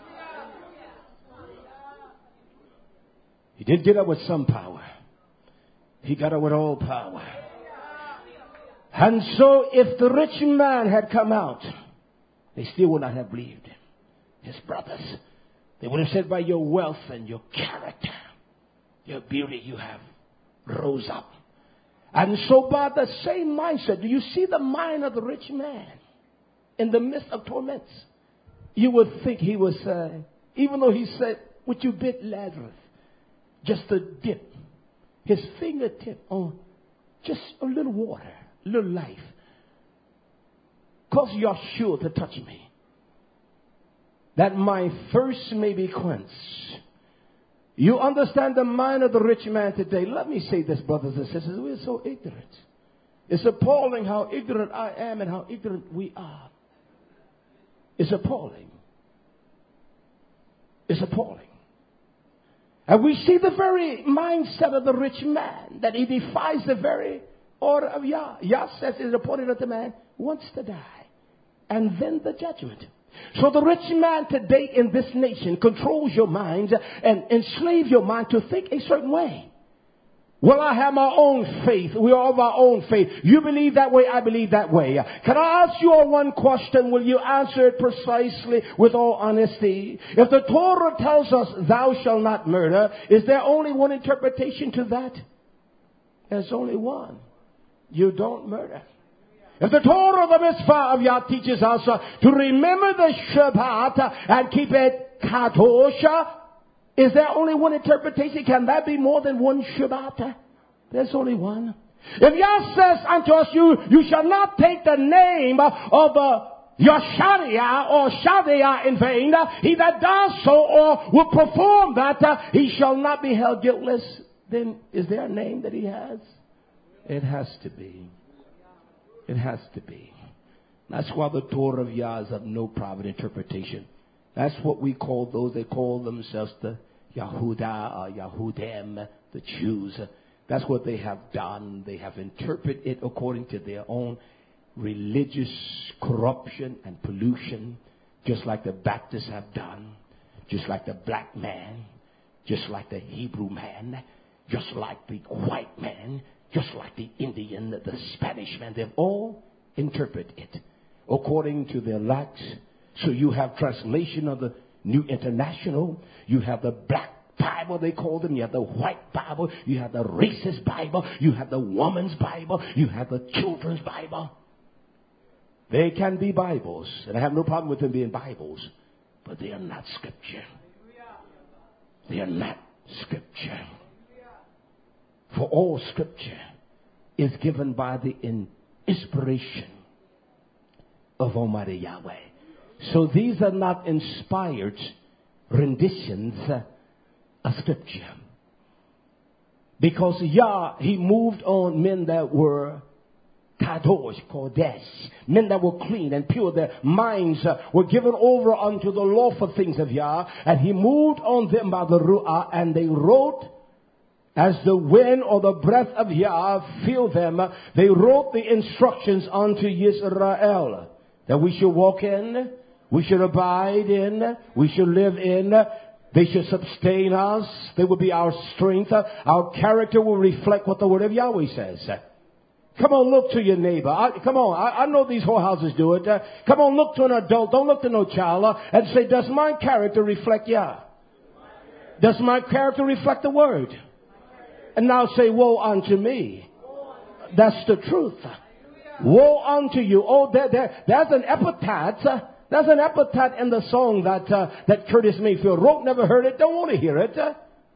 He did get up with some power. He got up with all power. And so if the rich man had come out, they still would not have believed him. His brothers, they would have said, by your wealth and your character, your beauty, you have rose up. And so by the same mindset, do you see the mind of the rich man in the midst of torments? You would think he was, uh, even though he said, would you bid Lazarus just a dip, his fingertip on just a little water, a little life, cause you're sure to touch me, that my thirst may be quenched. You understand the mind of the rich man today. Let me say this, brothers and sisters. We're so ignorant. It's appalling how ignorant I am and how ignorant we are. It's appalling. It's appalling. And we see the very mindset of the rich man, that he defies the very order of Yah. Yah says it is appointed unto man once to die, and then the judgment. So the rich man today in this nation controls your mind and enslaves your mind to think a certain way. Well, I have my own faith. We all have our own faith. You believe that way, I believe that way. Can I ask you all one question? Will you answer it precisely with all honesty? If the Torah tells us thou shalt not murder, is there only one interpretation to that? There's only one. You don't murder. If the Torah, the mitzvah of Yah, teaches us uh, to remember the Shabbat uh, and keep it kadosh, uh, is there only one interpretation? Can that be more than one Shabbat? Uh, there's only one. If Yah says unto us, you, you shall not take the name uh, of uh, your Sharia or Sharia in vain, uh, he that does so or will perform that, uh, he shall not be held guiltless. Then is there a name that he has? It has to be. It has to be. That's why the Torah of Yah is of no private interpretation. That's what we call those, they call themselves the Yahudah or Yahudim, the Jews. That's what they have done. They have interpreted it according to their own religious corruption and pollution, just like the Baptists have done, just like the black man, just like the Hebrew man, just like the white man, just like the Indian, the Spanish man. They've all interpreted it according to their likes. So you have translation of the New International. You have the black Bible, they call them. You have the white Bible. You have the racist Bible. You have the woman's Bible. You have the children's Bible. They can be Bibles, and I have no problem with them being Bibles, but they are not Scripture. They are not Scripture. For all Scripture is given by the inspiration of Almighty Yahweh. So these are not inspired renditions of Scripture. Because Yah, He moved on men that were Kadosh, Kodesh, men that were clean and pure. Their minds uh, were given over unto the lawful things of Yah. And He moved on them by the Ruah, and they wrote as the wind or the breath of Yah filled them. They wrote the instructions unto Israel that we should walk in, we should abide in, we should live in. They should sustain us. They will be our strength. Our character will reflect what the word of Yahweh says. Come on, look to your neighbor. I, come on, I, I know these whorehouses do it. Uh, come on, look to an adult. Don't look to no child. Uh, and say, does my character reflect Yah? Does my character reflect the word? And now say, woe unto me. That's the truth. Woe unto you. Oh, there, there, there's an epitaph. Uh, there's an epitaph in the song that uh, that Curtis Mayfield wrote. Never heard it. Don't want to hear it. Uh,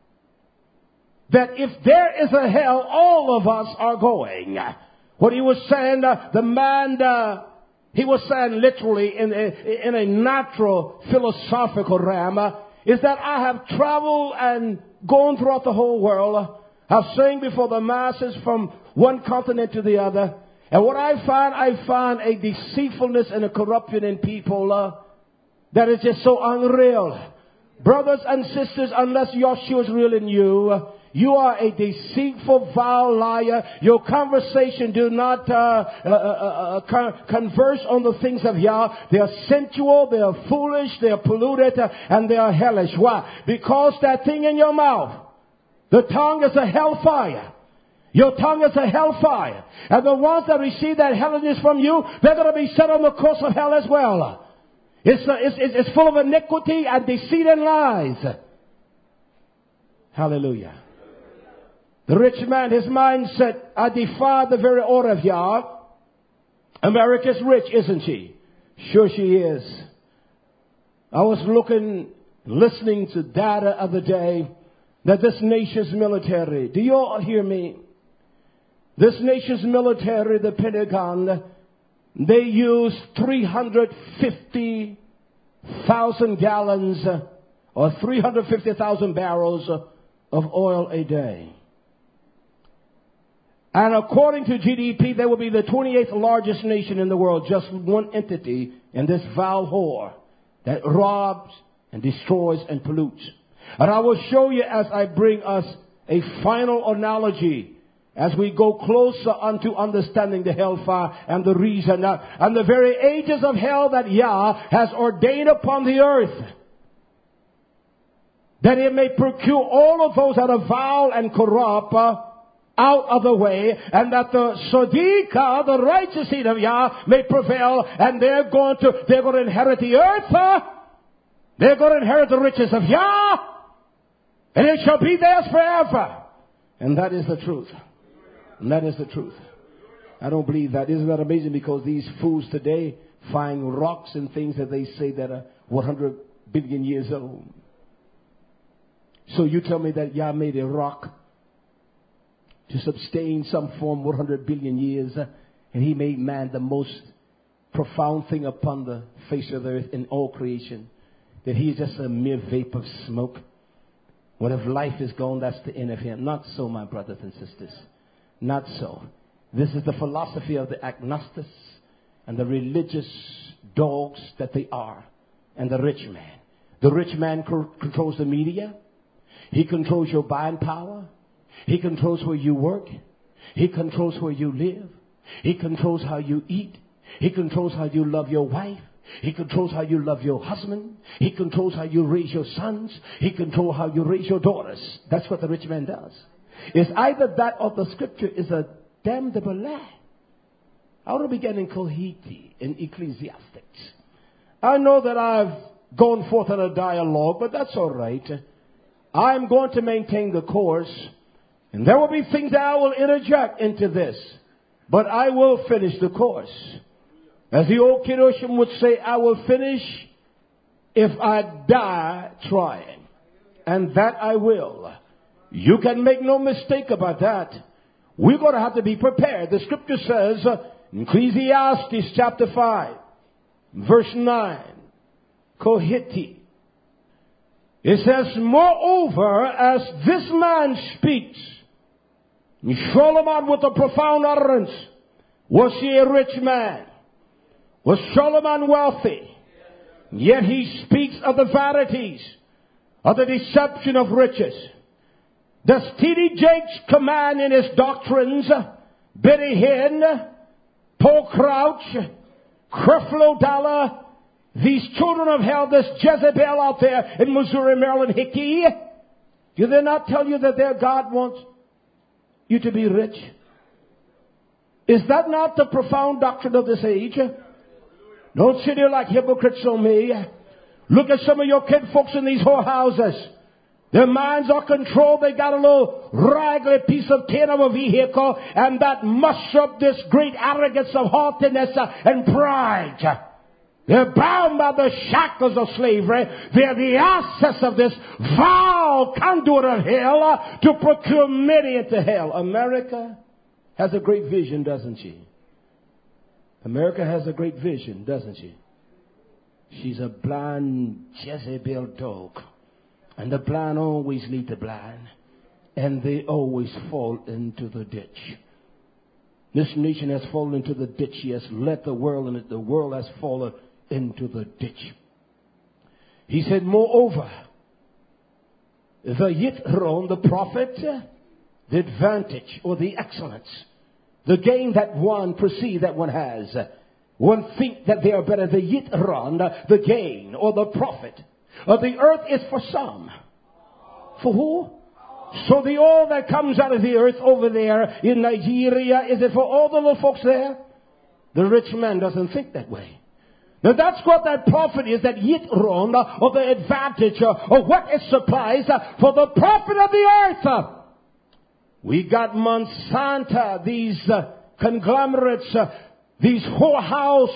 that if there is a hell, all of us are going. What he was saying, uh, the man, uh, he was saying literally in a, in a natural philosophical realm, uh, is that I have traveled and gone throughout the whole world. I've sang before the masses from one continent to the other. And what I find, I find a deceitfulness and a corruption in people uh, that is just so unreal. Brothers and sisters, unless Yahshua is real in you, uh, you are a deceitful, vile liar. Your conversation do not uh, uh, uh, uh, con- converse on the things of Yah. They are sensual, they are foolish, they are polluted, uh, and they are hellish. Why? Because that thing in your mouth, the tongue is a hellfire. Your tongue is a hellfire. And the ones that receive that hellishness from you, they're going to be set on the course of hell as well. It's, uh, it's, it's full of iniquity and deceit and lies. Hallelujah. The rich man, his mindset, I defy the very order of Yah. America's rich, isn't she? Sure she is. I was looking, listening to data of the day that this nation's military, do you all hear me? This nation's military, the Pentagon, they use three hundred fifty thousand gallons or three hundred fifty thousand barrels of oil a day. And according to G D P, they will be the twenty-eighth largest nation in the world, just one entity in this vile whore that robs and destroys and pollutes. And I will show you as I bring us a final analogy as we go closer unto understanding the hellfire and the reason uh, and the very ages of hell that Yah has ordained upon the earth, that it may procure all of those that are vile and corrupt uh, out of the way, and that the Sodika, the righteous seed of Yah, may prevail, and they're going to they're going to inherit the earth. Uh, they're going to inherit the riches of Yah, and it shall be theirs forever. And that is the truth. And that is the truth. I don't believe that. Isn't that amazing? Because these fools today find rocks and things that they say that are one hundred billion years old. So you tell me that Yah made a rock to sustain some form one hundred billion years, and He made man the most profound thing upon the face of the earth in all creation, that He is just a mere vapor of smoke. What if life is gone? That's the end of Him. Not so, my brothers and sisters. Not so. This is the philosophy of the agnostics and the religious dogs that they are, and the rich man. The rich man co- controls the media. He controls your buying power. He controls where you work. He controls where you live. He controls how you eat. He controls how you love your wife. He controls how you love your husband. He controls how you raise your sons. He controls how you raise your daughters. That's what the rich man does. It's either that or the scripture is a damnable lie. I ought to begin in Kohiti, in Ecclesiastics. I know that I've gone forth on a dialogue, but that's all right. I'm going to maintain the course. And there will be things that I will interject into this. But I will finish the course. As the old Kedoshim would say, I will finish if I die trying. And that I will. You can make no mistake about that. We're going to have to be prepared. The scripture says in Ecclesiastes chapter five, verse nine, Kohiti. It says, moreover, as this man speaks, Solomon with a profound utterance, was he a rich man? Was Solomon wealthy? Yet he speaks of the vanities, of the deception of riches. Does T D Jakes command in his doctrines, Betty Hinn, Paul Crouch, Creflo Dollar, these children of hell, this Jezebel out there in Missouri, Maryland, Hickey? Do they not tell you that their God wants you to be rich? Is that not the profound doctrine of this age? Don't sit here like hypocrites on me. Look at some of your kid folks in these whorehouses. Their minds are controlled. They got a little raggedy piece of tin of a vehicle, and that mush up this great arrogance of haughtiness and pride. They're bound by the shackles of slavery. They're the access of this vile conduit of hell to procure many into hell. America has a great vision, doesn't she? America has a great vision, doesn't she? She's a blind Jezebel dog. And the blind always lead the blind. And they always fall into the ditch. This nation has fallen into the ditch. She has led the world, and the world has fallen into the ditch. He said, moreover, the Yitron, the prophet, the advantage or the excellence, the gain that one perceives that one has. One think that they are better. The Yitron, the gain or the profit of the earth is for some. For who? So the oil that comes out of the earth over there in Nigeria, is it for all the little folks there? The rich man doesn't think that way. Now that's what that profit is, that Yitron, or the advantage, or what it supplies for the profit of the earth. We got Monsanto, these uh, conglomerates, uh, these whorehouse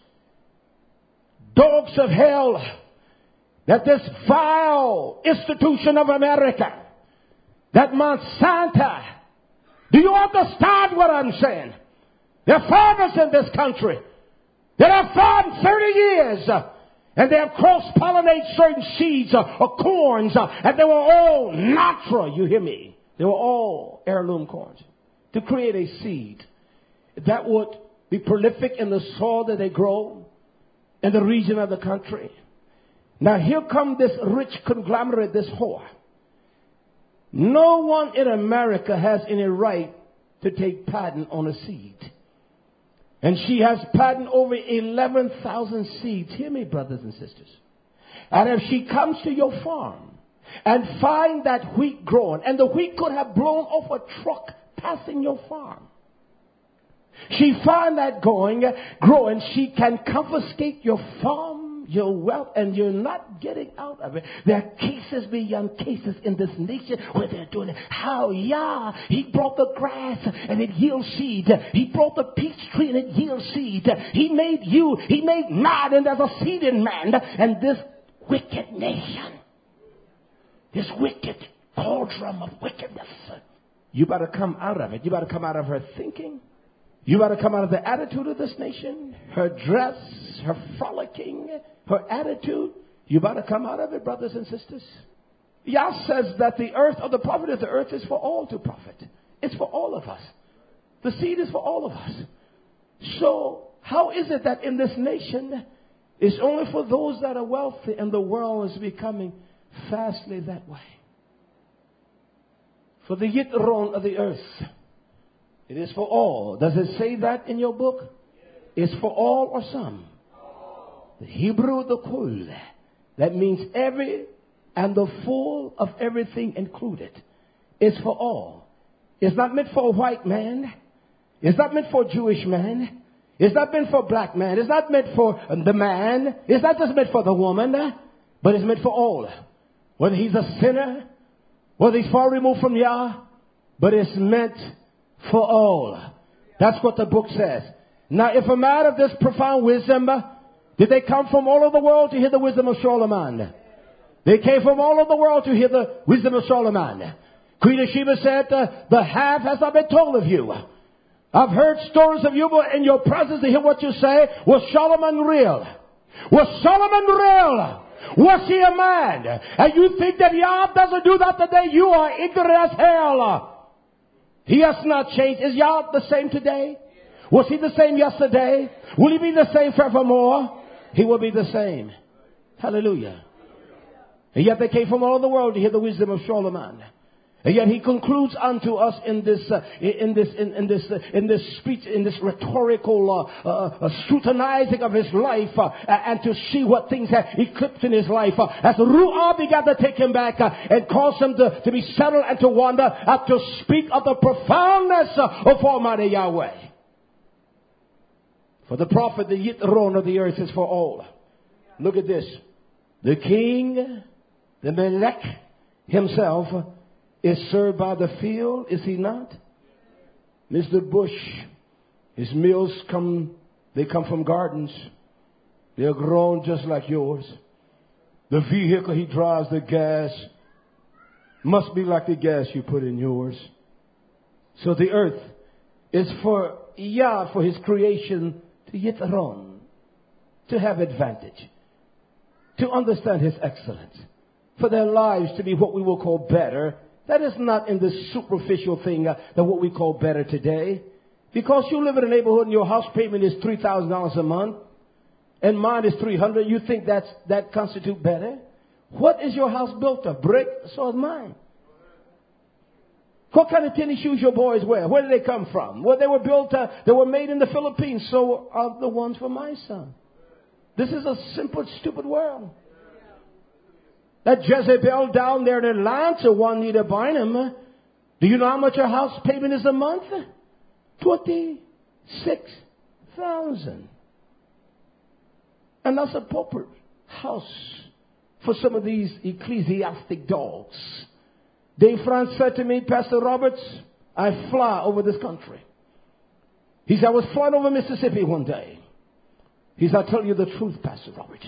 dogs of hell, that this vile institution of America, that Monsanto, do you understand what I'm saying? There are farmers in this country that have farmed thirty years, uh, and they have cross-pollinated certain seeds uh, or corns, uh, and they were all natural, you hear me? They were all heirloom corns to create a seed that would be prolific in the soil that they grow in the region of the country. Now here come this rich conglomerate, this whore. No one in America has any right to take patent on a seed. And she has patent over eleven thousand seeds. Hear me, brothers and sisters. And if she comes to your farm and find that wheat growing, and the wheat could have blown off a truck passing your farm, she find that going, growing, she can confiscate your farm, your wealth, and you're not getting out of it. There are cases beyond cases in this nation where they're doing it. How, yeah, he brought the grass and it yields seed. He brought the peach tree and it yields seed. He made you, he made man, and there's a seed in man. And this wicked nation, this wicked cauldron of wickedness, you better come out of it. You better come out of her thinking. You better come out of the attitude of this nation, her dress, her frolicking, her attitude. You better come out of it, brothers and sisters. Yah says that the earth, or the profit of the earth, is for all to profit. It's for all of us. The seed is for all of us. So how is it that in this nation it's only for those that are wealthy, and the world is becoming fastly that way? For the Yitron of the earth, it is for all. Does it say that in your book? It's for all or some? The Hebrew, the kul, that means every and the full of everything included. It's for all. It's not meant for a white man. It's not meant for a Jewish man. It's not meant for a black man. It's not meant for the man. It's not just meant for the woman, but it's meant for all. Whether he's a sinner, whether he's far removed from Yah, but it's meant for all. That's what the book says. Now, if a man of this profound wisdom, did they come from all over the world to hear the wisdom of Solomon? They came from all over the world to hear the wisdom of Solomon. Queen of Sheba said, uh, the half has not been told of you. I've heard stories of you, but in your presence to hear what you say, was Solomon real? Was Solomon real? Was he a man? And you think that Yah doesn't do that today? You are ignorant as hell. He has not changed. Is Yah the same today? Was he the same yesterday? Will he be the same forevermore? He will be the same. Hallelujah. And yet they came from all over the world to hear the wisdom of Solomon. And yet he concludes unto us in this, uh, in this, in, in this, uh, in this speech, in this rhetorical uh, uh, scrutinizing of his life, uh, and to see what things have eclipsed in his life, uh, as Ruah began to take him back uh, and cause him to, to be settled and to wonder, uh, to speak of the profoundness uh, of Almighty Yahweh. For the prophet, the Yitron of the earth is for all. Look at this. The king, the Melech himself, is served by the field, is he not? Mister Bush, his meals come, they come from gardens. They're grown just like yours. The vehicle he drives, the gas, must be like the gas you put in yours. So the earth is for Yah, for his creation, to Yitron, to have advantage, to understand his excellence, for their lives to be what we will call better. That is not in the superficial thing uh, that what we call better today. Because you live in a neighborhood and your house payment is three thousand dollars a month and mine is three hundred dollars, you think that's, that constitute better? What is your house built of? Brick? So is mine. What kind of tennis shoes your boys wear? Where did they come from? Well, they were built, uh, they were made in the Philippines. So are the ones for my son. This is a simple, stupid world. That Jezebel down there in Atlanta, Juanita Bynum, do you know how much her house payment is a month? twenty-six thousand. And that's a pauper house for some of these ecclesiastic dogs. Dave France said to me, Pastor Roberts, I fly over this country. He said, I was flying over Mississippi one day. He said, I tell you the truth, Pastor Roberts.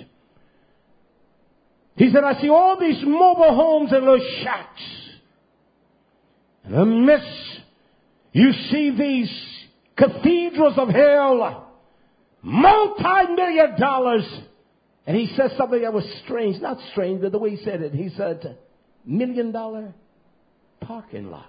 He said, I see all these mobile homes and little shacks. In the midst, you see these cathedrals of hell, multi-million dollars. And he said something that was strange. Not strange, but the way he said it. He said, million dollar parking lots.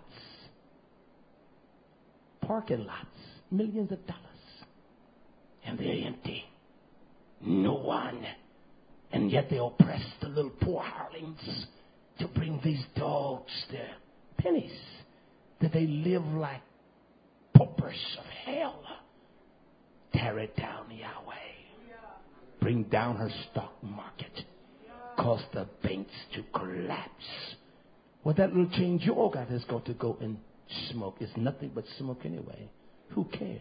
Parking lots. Millions of dollars. And they're empty. No one. And yet they oppress the little poor hirelings to bring these dogs their pennies. That they live like paupers of hell. Tear it down, Yahweh. Bring down her stock market. Cause the banks to collapse. Well, that little change you all got is going to go and smoke. It's nothing but smoke anyway. Who cares?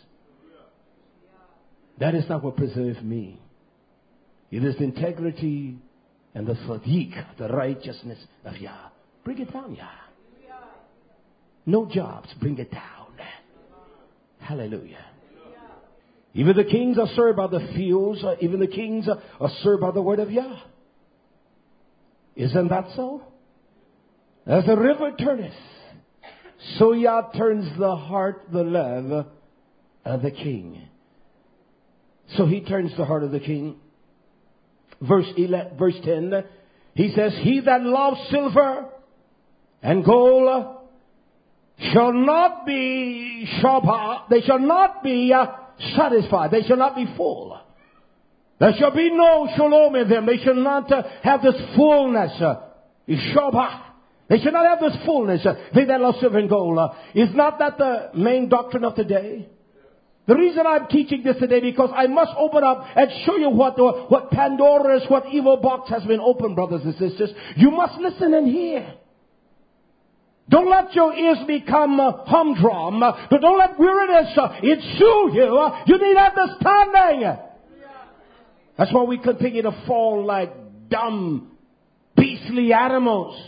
That is not what preserves me. It is the integrity and the sadiq, the righteousness of Yah. Bring it down, Yah. No jobs, bring it down. Hallelujah. Even the kings are served by the fields. Even the kings are served by the word of Yah. Isn't that so? As the river turneth, so Yah turns the heart, the love of the king. So he turns the heart of the king. Verse eleven, verse ten, he says, he that loves silver and gold shall not be shabbat, they shall not be uh, satisfied, they shall not be full. There shall be no shalom in them. They shall not uh, have this fullness. Uh, shabbat. They shall not have this fullness. Uh, they that love silver and gold. Uh, is not that the main doctrine of today? The reason I'm teaching this today, because I must open up and show you what, what Pandora's, what evil box has been opened, brothers and sisters. You must listen and hear. Don't let your ears become uh, humdrum. Uh, don't let weariness uh, ensue you. Uh, you need understanding. That's why we continue to fall like dumb, beastly animals.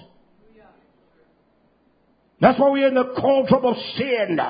That's why we're in the cauldron of sin.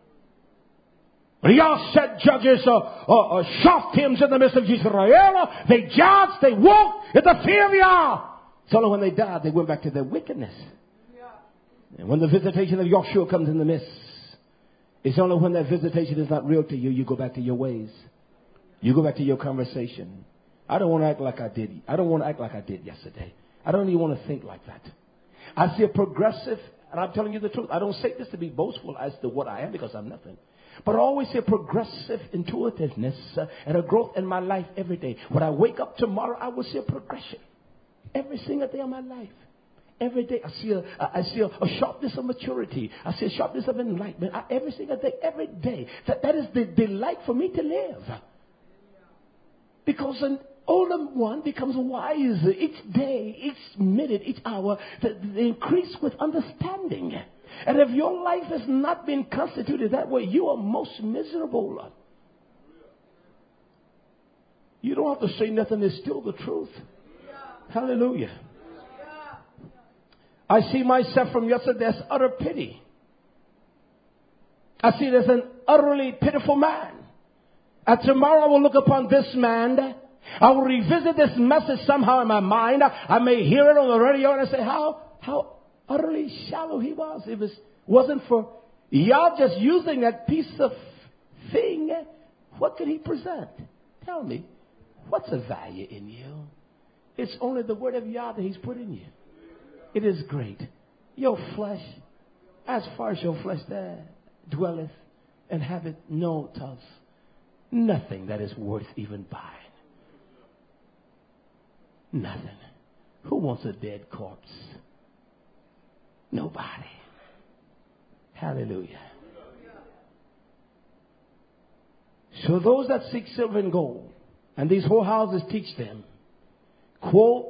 Yah set judges, uh, uh, uh, shoftims in the midst of Israel. They judged, they walked in the fear of Yah. It's only when they died they went back to their wickedness. And when the visitation of Yahshua comes in the midst, it's only when that visitation is not real to you, you go back to your ways. You go back to your conversation. I don't want to act like I did. I don't want to act like I did yesterday. I don't even want to think like that. I see a progressive, and I'm telling you the truth. I don't say this to be boastful as to what I am, because I'm nothing. But I always see a progressive intuitiveness uh, and a growth in my life every day. When I wake up tomorrow, I will see a progression. Every single day of my life. Every day I see a, I see a, a sharpness of maturity. I see a sharpness of enlightenment. I, every single day, every day. That, that is the delight for me to live. Because an older one becomes wiser each day, each minute, each hour. They increase with understanding. And if your life has not been constituted that way, you are most miserable. You don't have to say nothing. It's still the truth. Hallelujah. I see myself from yesterday as utter pity. I see it as an utterly pitiful man. And tomorrow I will look upon this man. I will revisit this message somehow in my mind. I may hear it on the radio and I say, how, how utterly shallow he was. If it wasn't for y'all just using that piece of thing, what could he present? Tell me, what's the value in you? It's only the word of Yah that he's put in you. It is great. Your flesh, as far as your flesh there dwelleth, and have it no toss, nothing that is worth even buying. Nothing. Who wants a dead corpse? Nobody. Hallelujah. So those that seek silver and gold, and these whorehouses teach them, quote,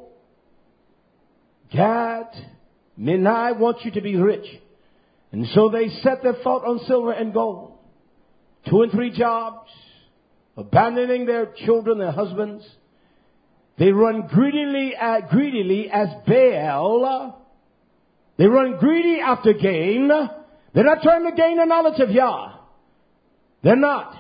Gad, Menai want you to be rich. And so they set their thought on silver and gold. Two and three jobs, abandoning their children, their husbands. They run greedily, uh, greedily as Baal. They run greedy after gain. They're not trying to gain the knowledge of Yah. They're not.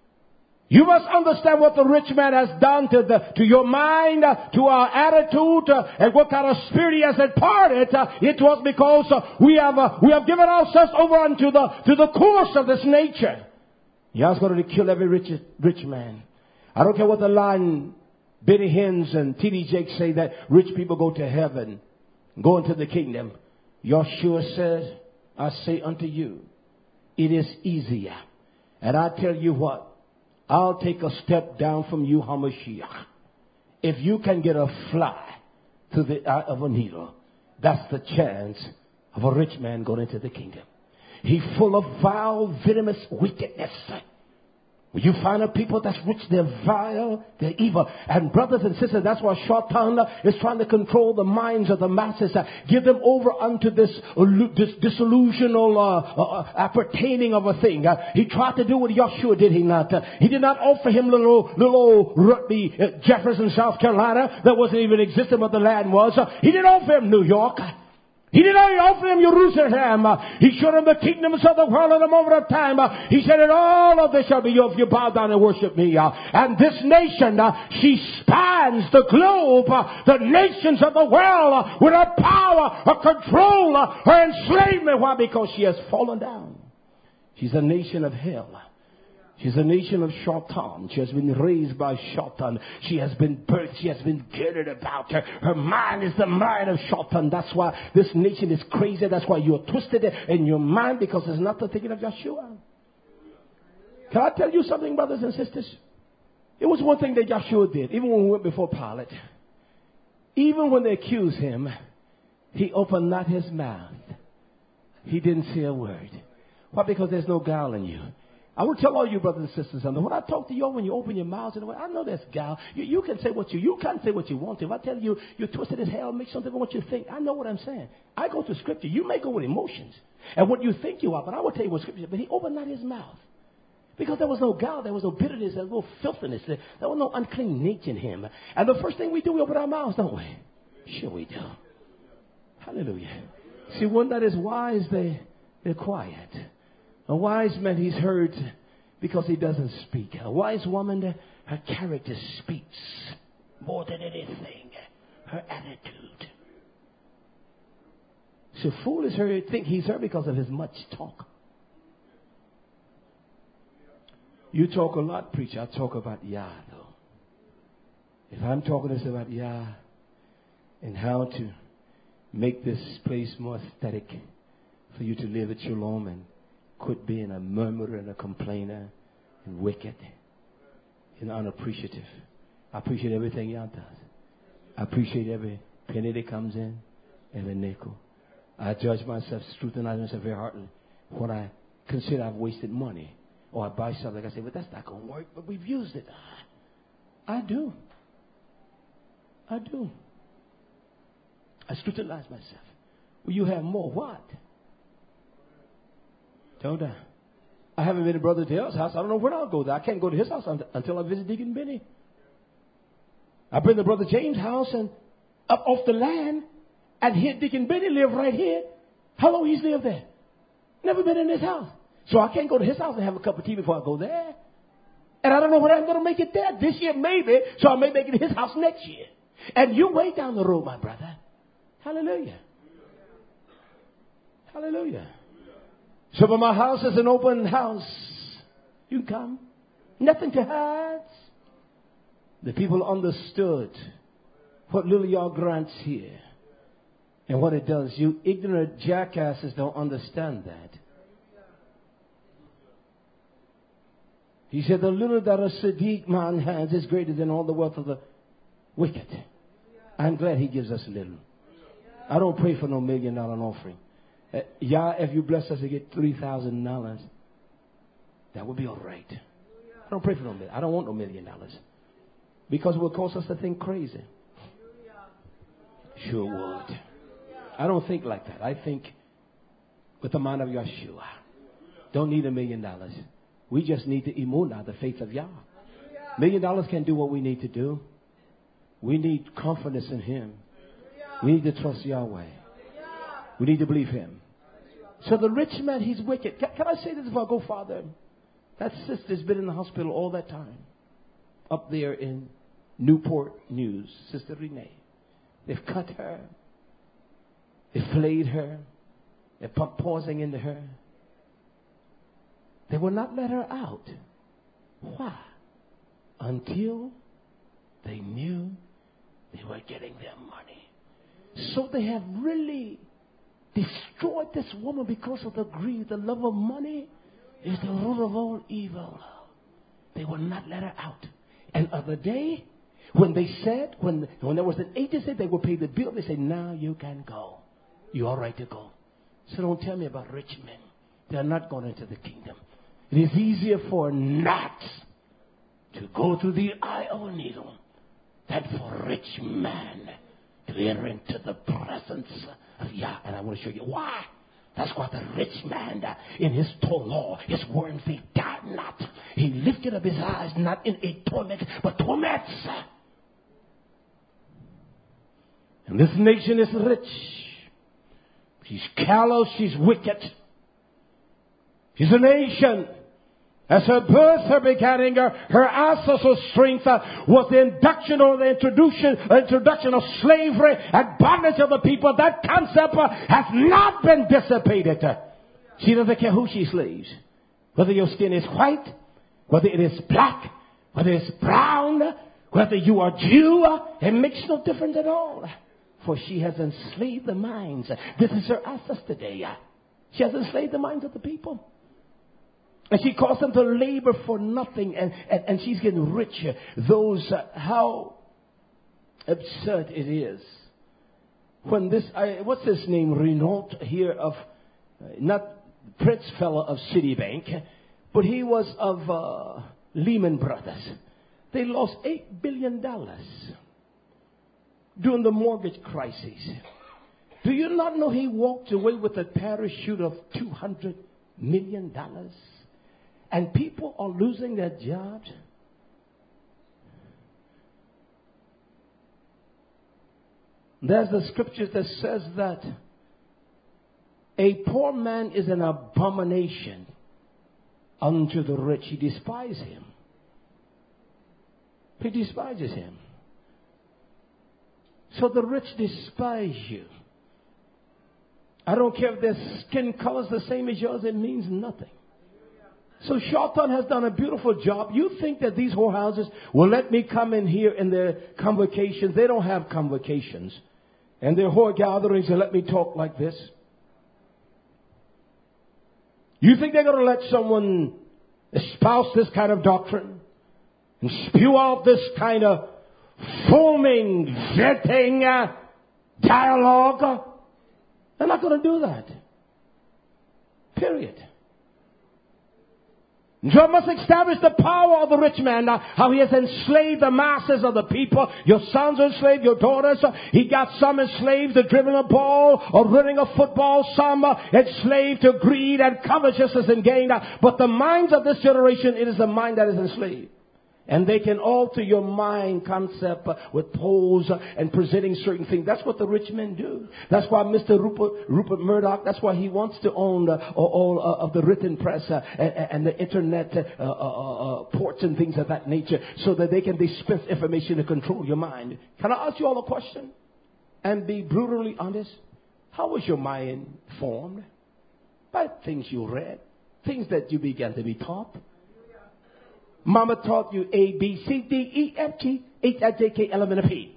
You must understand what the rich man has done to the to your mind, uh, to our attitude, uh, and what kind of spirit he has imparted. Uh, it was because uh, we have uh, we have given ourselves over unto the to the course of this nature. Yah's going to kill every rich rich man. I don't care what the line Benny Hinn and T D Jakes say, that rich people go to heaven, go into the kingdom. Yahshua says, I say unto you, it is easier. And I tell you what, I'll take a step down from you, HaMashiach. If you can get a fly to the eye of a needle, that's the chance of a rich man going into the kingdom. He's full of vile, venomous wickedness. When you find a people that's rich, they're vile, they're evil. And brothers and sisters, that's why Shaitan is trying to control the minds of the masses. Uh, give them over unto this, uh, this disillusional uh, uh, appertaining of a thing. Uh, he tried to do what Yahshua did, he not? Uh, he did not offer him little, little old Rutby, uh, Jefferson, South Carolina. That wasn't even existent, but the land was. Uh, he didn't offer him New York. He did not offer him Jerusalem. Uh, he showed him the kingdoms of the world at a moment of time. Uh, he said, and all of this shall be yours if you bow down and worship me. Uh, and this nation, uh, she spans the globe, uh, the nations of the world, uh, with her power, her control, uh, her enslavement. Why? Because she has fallen down. She's a nation of hell. She's a nation of Shaitan. She has been raised by Shaitan. She has been birthed. She has been girded about her. Her mind is the mind of Shaitan. That's why this nation is crazy. That's why you're twisted in your mind, because it's not the thinking of Yahshua. Can I tell you something, brothers and sisters? It was one thing that Yahshua did, even when we went before Pilate. Even when they accused him, he opened not his mouth. He didn't say a word. Why? Because there's no guile in you. I will tell all you brothers and sisters something. When I talk to you, when you open your mouths, and I know there's gal. You, you can say what you you can't say what you want to. If I tell you you're twisted as hell, make something of what you think. I know what I'm saying. I go to Scripture. You may go with emotions and what you think you are, but I will tell you what Scripture. But he opened not his mouth because there was no gal, there was no bitterness, there was no filthiness, there, there was no unclean nature in him. And the first thing we do, we open our mouths, don't we? Sure we do. Hallelujah. See, one that is wise, they they're quiet. A wise man, he's heard because he doesn't speak. A wise woman, her character speaks more than anything. Her attitude. So fool is her, think he's her because of his much talk. You talk a lot, preacher. I talk about Yah, though. If I'm talking to us about, yeah, and how to make this place more aesthetic for you to live at Shalom and quit being a murmurer and a complainer and wicked and unappreciative. I appreciate everything y'all does. I appreciate every penny that comes in, every nickel. I judge myself, scrutinize myself very hardly when I consider I've wasted money. Or I buy something, I say, but that's not going to work, but we've used it. I do. I do. I scrutinize myself. Will you have more? What? Don't I? I haven't been to Brother Dale's house. I don't know when I'll go there. I can't go to his house until I visit Deacon Benny. I've been to Brother James' house and up off the land, and here Deacon Benny live right here. How long he's lived there? Never been in his house. So I can't go to his house and have a cup of tea before I go there. And I don't know when I'm going to make it there. This year maybe, so I may make it to his house next year. And you way down the road, my brother. Hallelujah. Hallelujah. So when my house is an open house, you can come. Nothing to hide. The people understood what little y'all grants here and what it does. You ignorant jackasses don't understand that. He said, the little that a Sadiq man has is greater than all the wealth of the wicked. I'm glad he gives us little. I don't pray for no million dollar offering. Uh, yeah, if you bless us to get three thousand dollars, that would be all right. I don't pray for no million. I don't want no million dollars. Because it will cause us to think crazy. Sure would. I don't think like that. I think with the mind of Yeshua. Don't need a million dollars. We just need the imunah, the faith of Yah. Million dollars can't do what we need to do. We need confidence in Him. We need to trust Yahweh. We need to believe Him. So the rich man, he's wicked. Can, can I say this before I go farther? That sister's been in the hospital all that time. Up there in Newport News, Sister Renee. They've cut her. They've flayed her. They're pumped poison into her. They will not let her out. Why? Until they knew they were getting their money. So they have really destroyed this woman because of the greed. The love of money is the root of all evil. They will not let her out. And other day, when they said, when, when there was an agency, they would pay the bill. They said, now you can go. You're all right to go. So don't tell me about rich men. They're not going into the kingdom. It is easier for gnats to go through the eye of a needle than for a rich man to enter into the presence of Yah. And I want to show you why. That's why the rich man uh, in his Torah, his words, he died not. He lifted up his eyes not in a torment, but torments. And this nation is rich. She's callous, she's wicked. She's a nation. As her birth, her beginning, her, her ancestral strength uh, was the induction or the introduction, introduction of slavery and bondage of the people. That concept uh, has not been dissipated. She doesn't care who she slaves. Whether your skin is white, whether it is black, whether it's brown, whether you are Jew, uh, it makes no difference at all. For she has enslaved the minds. This is her access today. She has enslaved the minds of the people. And she caused them to labor for nothing. And, and, and she's getting richer. Those, uh, how absurd it is. When this, I, what's his name? Renault here of, uh, not Prince fella of Citibank, but he was of uh, Lehman Brothers. They lost eight billion dollars during the mortgage crisis. Do you not know he walked away with a parachute of two hundred million dollars? And people are losing their jobs. There's the scripture that says that a poor man is an abomination unto the rich. He despises him. He despises him. So the rich despise you. I don't care if their skin color is the same as yours. It means nothing. So Shawton has done a beautiful job. You think that these whorehouses will let me come in here in their convocations? They don't have convocations. And their whore gatherings and let me talk like this. You think they're going to let someone espouse this kind of doctrine and spew out this kind of foaming, venting uh, dialogue? They're not going to do that. Period. So I must establish the power of the rich man, uh, how he has enslaved the masses of the people. Your sons are enslaved, your daughters. Uh, he got some enslaved to dribbling a ball or running a football, some uh, enslaved to greed and covetousness and gain. Uh, but the minds of this generation, it is the mind that is enslaved. And they can alter your mind concept uh, with polls uh, and presenting certain things. That's what the rich men do. That's why Mister Rupert, Rupert Murdoch, that's why he wants to own uh, all uh, of the written press uh, and, and the internet uh, uh, uh, ports and things of that nature so that they can dispense information to control your mind. Can I ask you all a question and be brutally honest? How was your mind formed? By things you read, things that you began to be taught. Mama taught you A, B, C, D, E, F, G, H, I, J, K, L, M, N, O, P.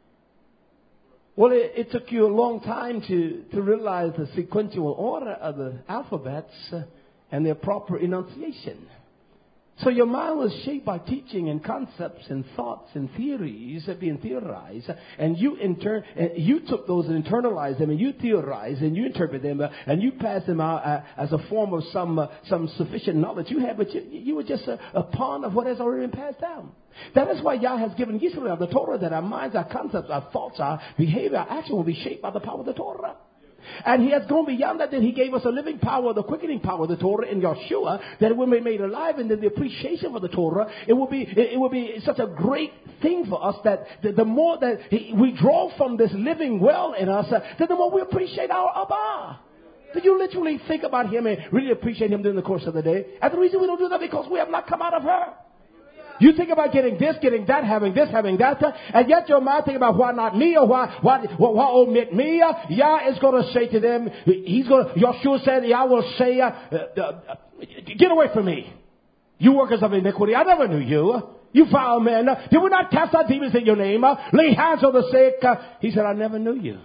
Well, it, it took you a long time to, to realize the sequential order of the alphabets uh, and their proper enunciation. So your mind was shaped by teaching and concepts and thoughts and theories that being theorized. And you inter- you took those and internalized them and you theorized and you interpret them uh, and you passed them out uh, as a form of some uh, some sufficient knowledge you had. But you, you were just a, a pawn of what has already been passed down. That is why Yah has given Yisrael the Torah, that our minds, our concepts, our thoughts, our behavior, our action will be shaped by the power of the Torah. And he has gone beyond that, that he gave us a living power, the quickening power of the Torah in Yeshua, that it will be made alive, and then the appreciation for the Torah, it will be, it, it will be such a great thing for us that the, the more that he, we draw from this living well in us, uh, then the more we appreciate our Abba. Did you literally think about him and really appreciate him during the course of the day? And the reason we don't do that is because we have not come out of her. You think about getting this, getting that, having this, having that, uh, and yet your mind think about why not me or why why why, why omit me. Uh, Yah is going to say to them, he's going to, Yeshua said, Yah will say, uh, uh, uh, get away from me, you workers of iniquity. I never knew you. You foul men. Uh, did we not cast out demons in your name? Uh, lay hands on the sick. Uh, he said, I never knew you.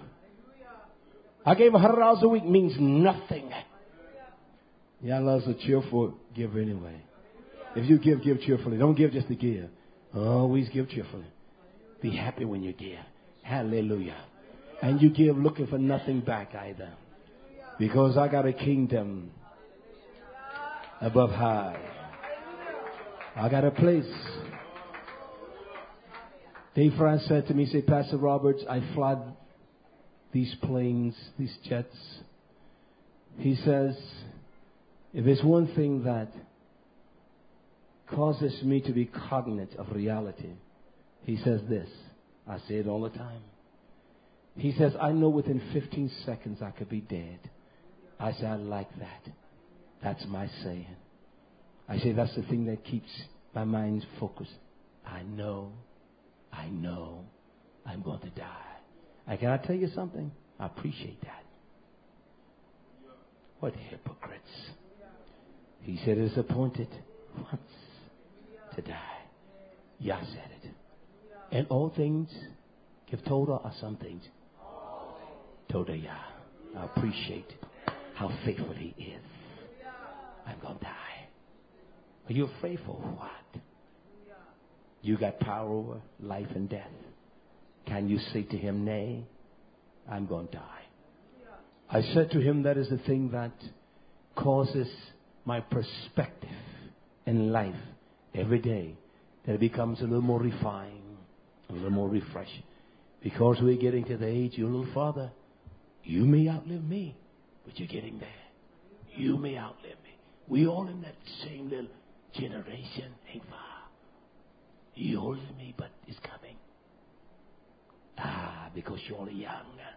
I gave a hundred dollars a week means nothing. Yah loves a cheerful giver anyway. If you give, give cheerfully. Don't give just to give. Always give cheerfully. Be happy when you give. Hallelujah. And you give looking for nothing back either. Because I got a kingdom above high. I got a place. Dave France said to me, say, Pastor Roberts, I fly these planes, these jets. He says, if there's one thing that causes me to be cognate of reality, he says this. I say it all the time. He says, I know within fifteen seconds I could be dead. I say, I like that. That's my saying. I say, that's the thing that keeps my mind focused. I know, I know I'm going to die. And can I tell you something? I appreciate that. What hypocrites. He said it is appointed once to die. Yah said it. And all things, give Toda or some things. Toda Yah. I appreciate how faithful he is. I'm going to die. Are you afraid for what? You got power over life and death. Can you say to him, nay, I'm going to die? I said to him, that is the thing that causes my perspective in life every day, that it becomes a little more refined, a little more refreshed. Because we're getting to the age, you're a little farther. You may outlive me, but you're getting there. You may outlive me. We all in that same little generation, ain't far. You older than me, but it's coming. Ah, because you're all young.